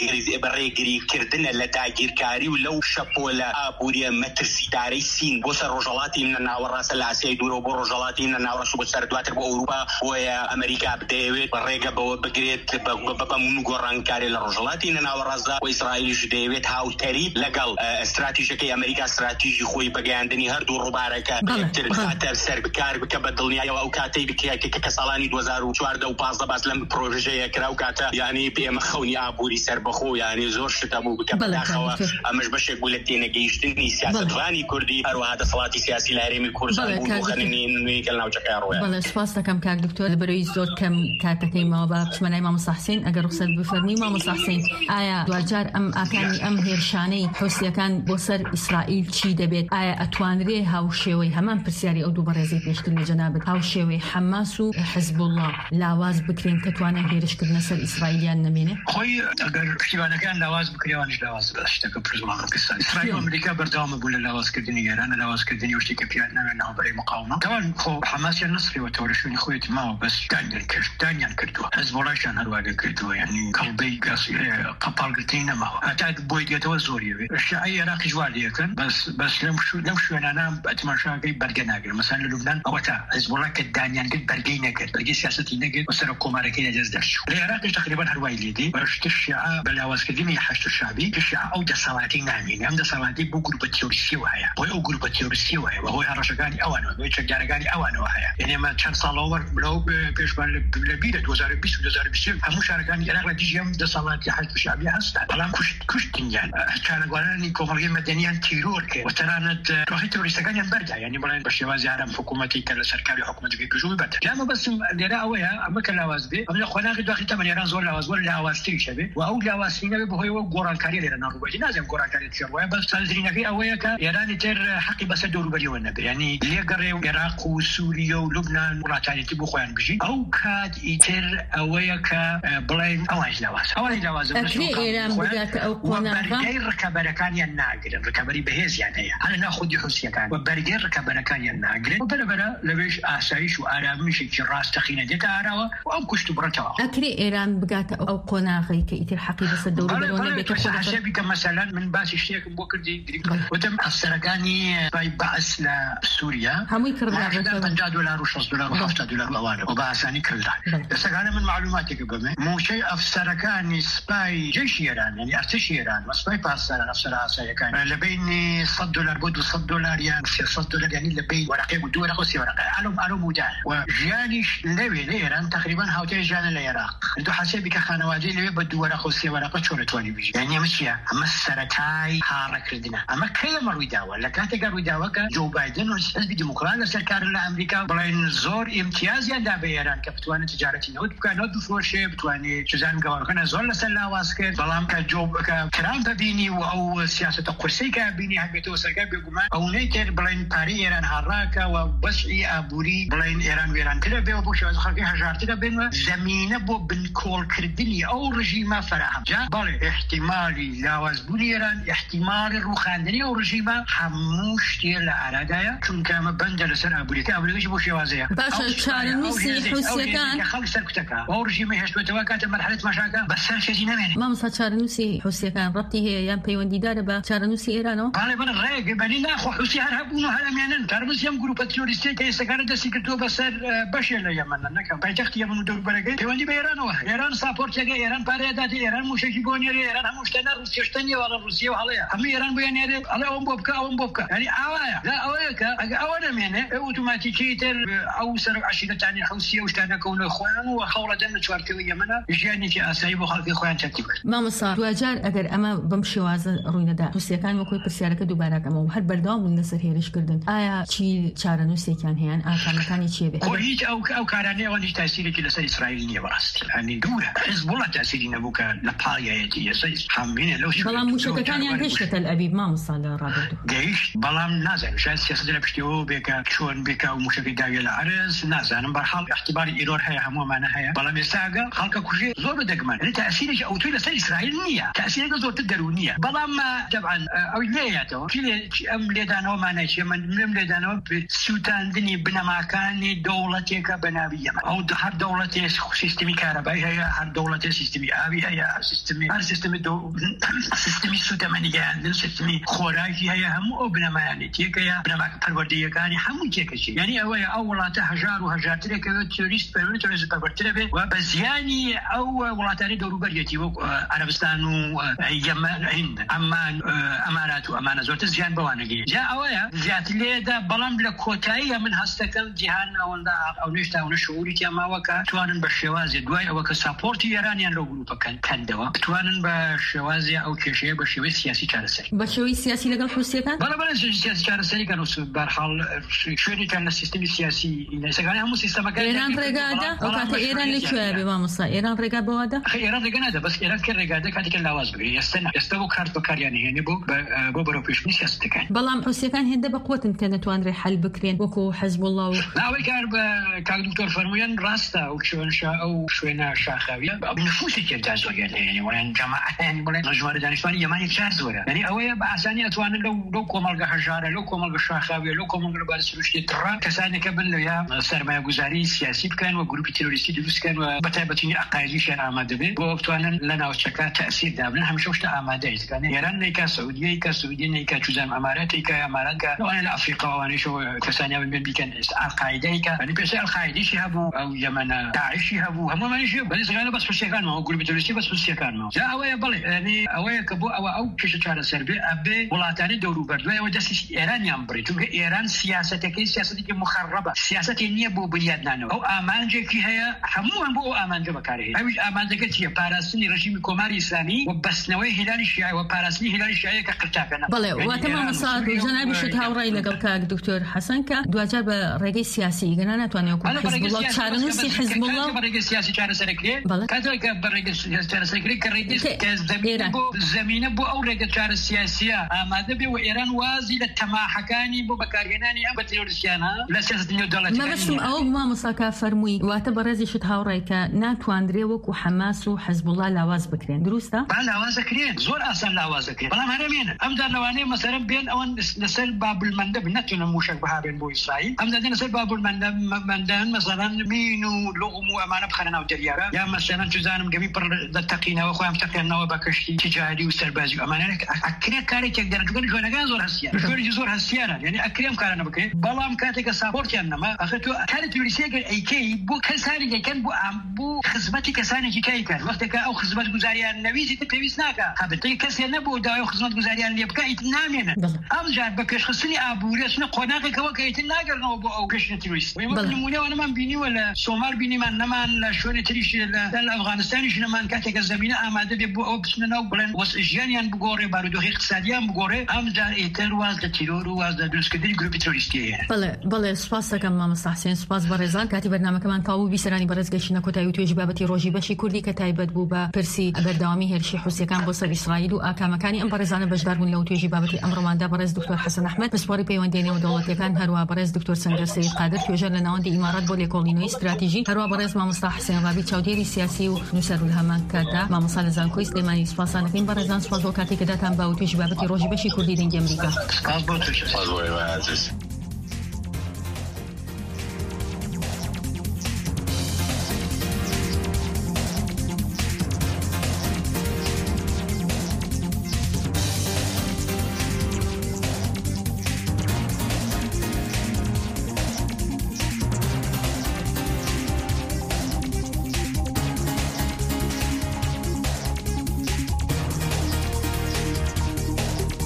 ڕێگریکردنە لە داگیرکاری و لەو شەپۆلە ئابووریە مەترسیدارەی سین بۆ سەر ڕۆژهەڵاتی منە ناوەڕاستە لە ئاسیای دوورە و بۆ ڕۆژهەڵاتی منە ناوەڕاست بۆ سەر دواتر بۆ ئەوروپا بۆیە ئەمریکا بدەیەوێت بە ڕێگە بەوە بگرێت بەمون گۆڕانکاری لە ڕۆژهەڵاتی منە ناوەڕاستدا و ئیسرائیلیش دەیەوێت هاوتەری لەگەڵ استراتیژیەکەی ئەمریکا استراتیژی خۆی بەگەیاندنی هەردوو ڕووبارەکە یەکتر خاتە سەر بکار بکە بە دڵنیایەوە ئەو کاتەی بکە کە ساڵانی 2014 و 15 باس لەم پرۆژەیە کرا و کاتە یعنی پێمە خەونی ئابووری سەربەخۆ یعنی زۆر شتە بوو بکە بەداخەوە ئەمەش بەشێک بوو لە تێنەگەیشتنی سیاسەتوانی کوردی هەروەها دەسەڵاتی سیاسی لە هەرێمی کوردستان بوو بۆ خەنینی نوێی لە ناوچەکەی ڕۆیە. بەڵێ سپاس دەکەم کاک دکتۆر لەبەرەوەی زۆر کەم کاتەکەی ماوە بە بچمەلای مامۆستا حوسێن ئەگەر ڕوخسەت بفەرمی مامۆستا حوسێن ئایا دوجار ئەم ئاکانی ئەم هێرشانەی حوسیەکان بۆ سەر ئیسرائیل چی دەبێت ئایا ئەتوانرێ هاوشێوەی هەمان پرسیاری ئەو دوو بەڕێزەی پێشتر لە جەنابەت هاوشێوەی حەماس و حزب الله لاواز بکرێن کە توانن هێرشکردنە سەر ئیسرائیلیان نەمێنێ خۆی ئەگەر پشتیوانەکان لاواز بکرێوانش لاواز شتەکە پرزمانکستان ئیسرائیل و ئەمریکا بەردەوام بوو لە لاوازکردنی ئێران لاوازکردنی شتێکە پیان ناوێت ناوبەرەی مقاومە تەوان خۆ حەماسیان نسخیوە تەورەشوێنی خۆیەتی ماوە بەس دانیان کردووە حزب اللهشان هەروەگە کردووە یعنی کەڵبەی قەپاڵگرتنی نەماوە هەتا بۆی دێتەوە زۆریەوێ شیعی عێراقی جوالیەکەن بەس لەم شوێنانە ئەتماشاکەی بەرگە ناگرن مەسەن لە لوبنان ئەوە تا حزب الله کە دانیان کرد بەرگەی نەکرد بەرگەی سیاسەتی نەکرد و سەر کۆمارەکەی نەجەز دەرچوو لە عێراقیش تقریبا هەروای لێدی بەشتر شیعە بە لاوازکردنی حەشد شعبی کە شیعە ئەو دەسەڵاتی نامێنێ ئەم دەسەڵاتی بۆ گروپە تێوریستی وایە بۆی ئەو گروپە تێوریستی وایە بەهۆی هەڕەشەکانی ئەوانەوە بۆی چەکدارەکانی ئەوانەوە هەیە یعنی ئەمە چەند ساڵەوە بڵەو پێشمان لە بیرە 2020 و 2021 هەموو شارەکانی عێراق لە دژی ئەم دەسەڵاتی حەشد شعبی هەستن بەڵام کوشتنیان چارەگوارانی کۆمەڵگەی مەدەنیان تیرۆر کرد و تەنانەت دۆخی تێوریستەکانیان بەردا یعنی بڵێن بە شێوازی هەرم حکوومەتی کە لە سەرکاری حکوومەتەکەی پێشوو بەردە لامە بەسم لێرە ئەوەیە ئەمە کە لاواز بێ ئەمە خۆناغی داخی تەمەن ئێران زۆر لاوازتری شەبێ و ئەو لاوازترینەوێ بەهۆیەوە گۆڕانکاری لێرە ناڕوبەتی نازانم گۆڕانکاری چێڕوایە بەس سەرنجینەکەی ئەوەیە کە ئێرانی تر حەقی بەسەر دەوروبەریەوە نەبێ یعنی لێگەڕێ و عێراق و سووریا و لوبنان وڵاتانێتی بۆ خۆیان بژین ئەو کات ئیتر ئەوەیە کە بڵێن ئەوانش لاوازە ئێران بگاتە ئەو بەرگەی ڕکەبەرەکانیان ناگرن ڕکەبەری بەهێزیان هەیە هەر ناخودی حوسیەکان و بەرگەی ڕکەبەرەکانیان ناگرن و بەرەبەرە لەوێش ئاسایش و ئارامشێکی ڕاستەقینە دێتە ئاراوە و ئەم کوشت و بڕەتەوە ئەکرێ ئێران بگاتە ئەو قۆناغی کە ئیتر حەقی بەسەر دەوروبەرەوە نەبێت حسابی کە مەسەلەن من باسی شتێکم بۆ کردی وتم ئەفسەرەکانی بەعس لە سووریا هەمووی کردن $50 و $60 و $70 ئەوانە و بە ئاسانی کردن دەسەکانە من معلوماتێکە بمێ موچەی ئەفسەرەکانی سپای جێشی ئێران یعنی ئەرتشی ئێران و سپای پاسداران ئەفسەر ئاساییەکان لە بینی $100 بۆ $200 یان $300 یعنی لە بین وەرەقەی و دوو وەرەق و سێ وەرەقە ئالۆم ودار و ژیانیش لەوێ لە ئێران تقریبا هاوتای ژیانە لە عێراق دو حسابی کە خانەوادەی لەوێ بە دوو وەرەق و سێ وەرەقە چۆن دەتوانی بژی یعنی ئەمە چییە ئەمە سەرەتای هاڕەکردنە ئەمە کەیەمە ڕوویداوە لە کاتێکە ڕوویداوە کە جو بایدن و حزبی دیموکرات لەسەر کار لە ئەمریکا بڵێن زۆر ئیمتیازیان دا بە ئێران کە بتوانێت تجارەتی نەوت بکەنەوە بفرۆشێ بتوانێت چزان گەوەرەکەنە زۆر لەسەر لاواز کرد بەڵام کە ترامپ ببینی و ئەو سیاسەتە قورسەی کە بینی هەبێتەوە سەرکار بێگومان ئەوەی تر بڵێن پارەی ئێران هاڕاکە و بەشی ئابووری بڵێن ئێران وێرانترە بێەوە بۆ شێوازە خەڵکی هەژارترە بێنوە زەمینە بۆ بنکۆڵکردنی ئەو ڕژیمە فراهم جا بەڵێ احتیمالی لاوازبوونی ئێران احتیمالی ڕوخاندنی ئەو ڕژیمە هەموو شتێ لە ئارادایە چونکە ئەمە بەندە لەسەر ئابووریەکە ئابووریەکەی بۆ شێوازەیە باشە چارەنووسی حوسیەکان خەڵک سەرکوتەکە ئەو ڕژیمە هێشتوێتەوە کاتە مەرحەلەت ماشاکە بەسەر شێزی نامێنێ مامۆستا چارەنووسی حوسیەکان ڕەبتی هەیە یان پەیوەندیدارە بە چارەنووسی ئێرانەوە بەڵێ ڕێگە بني ناخو حوسي هربونو هلمينن تربس يم جروب تيوريستي كي سكان دسي كتو بسر بشر اليمن نكم بايتخت يمن دور برغي تيوندي بيران ايران سابورت يا ايران باريدات ايران مشكي بونيري ايران مشتنا روسيا شتني ولا روسيا وحاليا هم ايران بيانيري على ام بوبكا يعني اوايا لا اويك اونا منه اوتوماتيكي تر او سر عشيره تاع حوسيه وشتنا كون اخوان وخوره دم شوارتي يمن جاني في اسايب خلق اخوان تكتب ما مصار واجار اگر اما بمشي وازن رويندا روسيا كان وكوي برسيارك دوباره كما هر بردام والنصر هيرش كردن آیا چی چارنوسی كان هيان آکامکانی چی به؟ هیچ او کارانه و هیچ تأثیری که لسه اسرائیل نیه براستی. یعنی دوره حزب الله تأثیری نبوده لپایه‌ای است. همینه لوش. بلام مشکلاتانی هست تل أبيب ما مصال رابطه. گیش بلام نازن. شاید سیاست لپشتیو بکا چون بکا و مشکل داغل عرض نازن. برحال اعتبار ایران هیا همه معنی هیا. بلام استاغا خالق کجی زور بدگمان. یعنی تأثیرش اوتوی لسه اسرائیل نیه. تأثیرش زور تدرونیه. بلام طبعا اولیاتو کلی لیدانو معنی چی من لیدانو سوتاندني بنماكاني دولتك بنابية أو هر دولتي سيستمي كهربائي هي هر دولتي سيستمي آبي هي هر سيستمي سوتمانية عندنا سيستمي خوراكي هي هم أو بنماياني تيك هي بنماك پروردية كاني هم تيك شيء يعني أولا هجار وهجار تلك توريست پروردية وبزياني أو ولاتاني دورو بريتي عربستان ويمن هند أمان أمارات وأمانة زورت زيان بوانجي جاء أويا زيات ليدا بلام لكوتايا من هستكن جهان أو نشتا أو نشوري تيما وكا توانن بشوازي دواي أو كسابورتي إيرانيان لو جروبا كان دوا توانن بشوازي أو كشيء بشوي سياسي كارسري بشوي سياسي لقى الحوثية كان؟ بلا سياسي كارسري كانوا برحال شوري كان السيستم السياسي إذا كان هم سيستم كان إيران رجعته وكانت إيران لشوية بمامصة إيران رجع بواده؟ إيران رجع نادا بس إيران كان رجع ده كانت كل لواز بقى يستوى كارت بكار يعني بو بروبيش مش يستكان بلا الحوثية كان هنده بقوة كانت وان حل بكرين وكو حزب الله لا كان دكتور فرميان راستا او شوينا شاخاويه بنفوسي كجازو يعني وين جماعه يعني ولا نجوار دانشماني يماني جازوره يعني اويا باساني اتوان لو كومال حجاره لو كومال شاخاويه لو كومال بارسروشتي ترى كسانه قبل يا سرمایه گذاری سیاسی كان وجروب تيروريستي دوس كان وبتابتني اقايدي شان اماده به وقتوان لنا وشكا تاثير دابلن هم شوشت اماده كان ايران نيكا سعوديه نيكا جزام امارات نيكا امارات وانا افريقيا وانا شو كسانيا من بيكن القاعده يعني بس القاعده شهبوا او يمن داعش شهبوا هم ما يشوا بس كانوا بس في كان ما هو جروب تيروريستي بس في كان ما جاء اويا بل يعني اويا كبو او كش شارع سربي ابي ولا تاني دورو بردوا ودس ايران يمبري تو ايران سياستك سياستك مخربه سياستي نيه بو بنيادنا او امانجه كي هي همون بو امانجه بكاره او امانجه كي باراسني رجيم كوماري اسلامي وبسنوي هلال الشيعي وباراسني هلال الشيعي كقرتاكنا بله وتمام صار جناب شتاو راي لقلك دكتور حسن ك دواجب رئيس سياسي جنانا تواني يكون حزب الله شارنوسي حزب الله رئيس سياسي شارع سركلي كذلك برئيس سياسي شارع سركلي كرئيس زمينه بو او رئيس شارع سياسيه ماذا بي وايران وازي للتماحكاني بو بكاريناني بتيورسيانا لا سياسه نيو دولت ما بس او ما مساكا فرموي واعتبر زي شتاو راي ك ناتواندري وك حماس وحزب الله لاواز بكرين دروستا لاواز كرين زور اصلا لاواز كرين بلا هرمين امدار لواني مثلا بين او نسل باب المندب نتنا موشك بها بين بو اسرائيل امدار نسل باب المندب مثلا مينو لغمو امانه بخنا ودرياره يا مثلا جزانم قبي بر دتقينا واخويا متقينا وبكشتي تجاري وسربازي امانه اكري كاري تقدر تقول جونا كان زور هسيا زور هسيا يعني اكريم كارنا بك بلام كاتك سابورت انما اخذت كانت يريسيك اي كي بو كساني كان بو خدمتي كساني كي كان وقتك او خدمت جزاريه النبي تبيسناكا حبتي كسي نبو دا خدمت جزاريه اللي بكاي تنامينا ارجع بكش خصني ابو رسنا قناقه كوكاي تناغر نو بو كش تريس ويمكن وانا ما بيني ولا سومال بيني ما شلون تريش الافغانستان شنو ما كاتك الزمينه اماده بو اوبسنا وبلن وسجانيان بغوري بارودو اقتصاديان بغوري ام دا ايترواز د تيرور واز د دسكدي جروب تيروريستي بله سپاس کم مامۆستا حسێن سپاس بە ڕێزان کاتی بەرنامەکەمان تاوو بیسەرانی بەڕێزگەشتنە کۆتایی و توێژی بابەتی ڕۆژی بەشی کوردی کە تایبەت بوو بە پرسی بەردەوامی هێرشی حوسیەکان بۆ سەر ئیسرائیل و ئاکامەکانی ئەم بەڕێزانە بەشدار بوون لەو توێژی بابەتی ئەمڕۆماندا بەڕێز دکتۆر حەسەن ئەحمەد پسپۆڕی پەیوەندیێنەوە دەوڵەتیەکان هەروە بەڕێز دکتۆر سەنجەر سەید قادر توێژەر لە ناوەندی ئیمارات بۆ لێکۆڵینەوەی استراتیژی هەروە بەڕێز مامۆستا حسێن ڕابی چاودێری سیاسی و نووسەرولهەمان کاتا مامۆستا لە زانکۆی سلێمانی سوپاسانەکەین بەڕێزان سوپاس بۆ کاتێک کە داتان بە توێژی بابەتی ڕۆژی بەشی کوردی دەنگی ئەمریکا.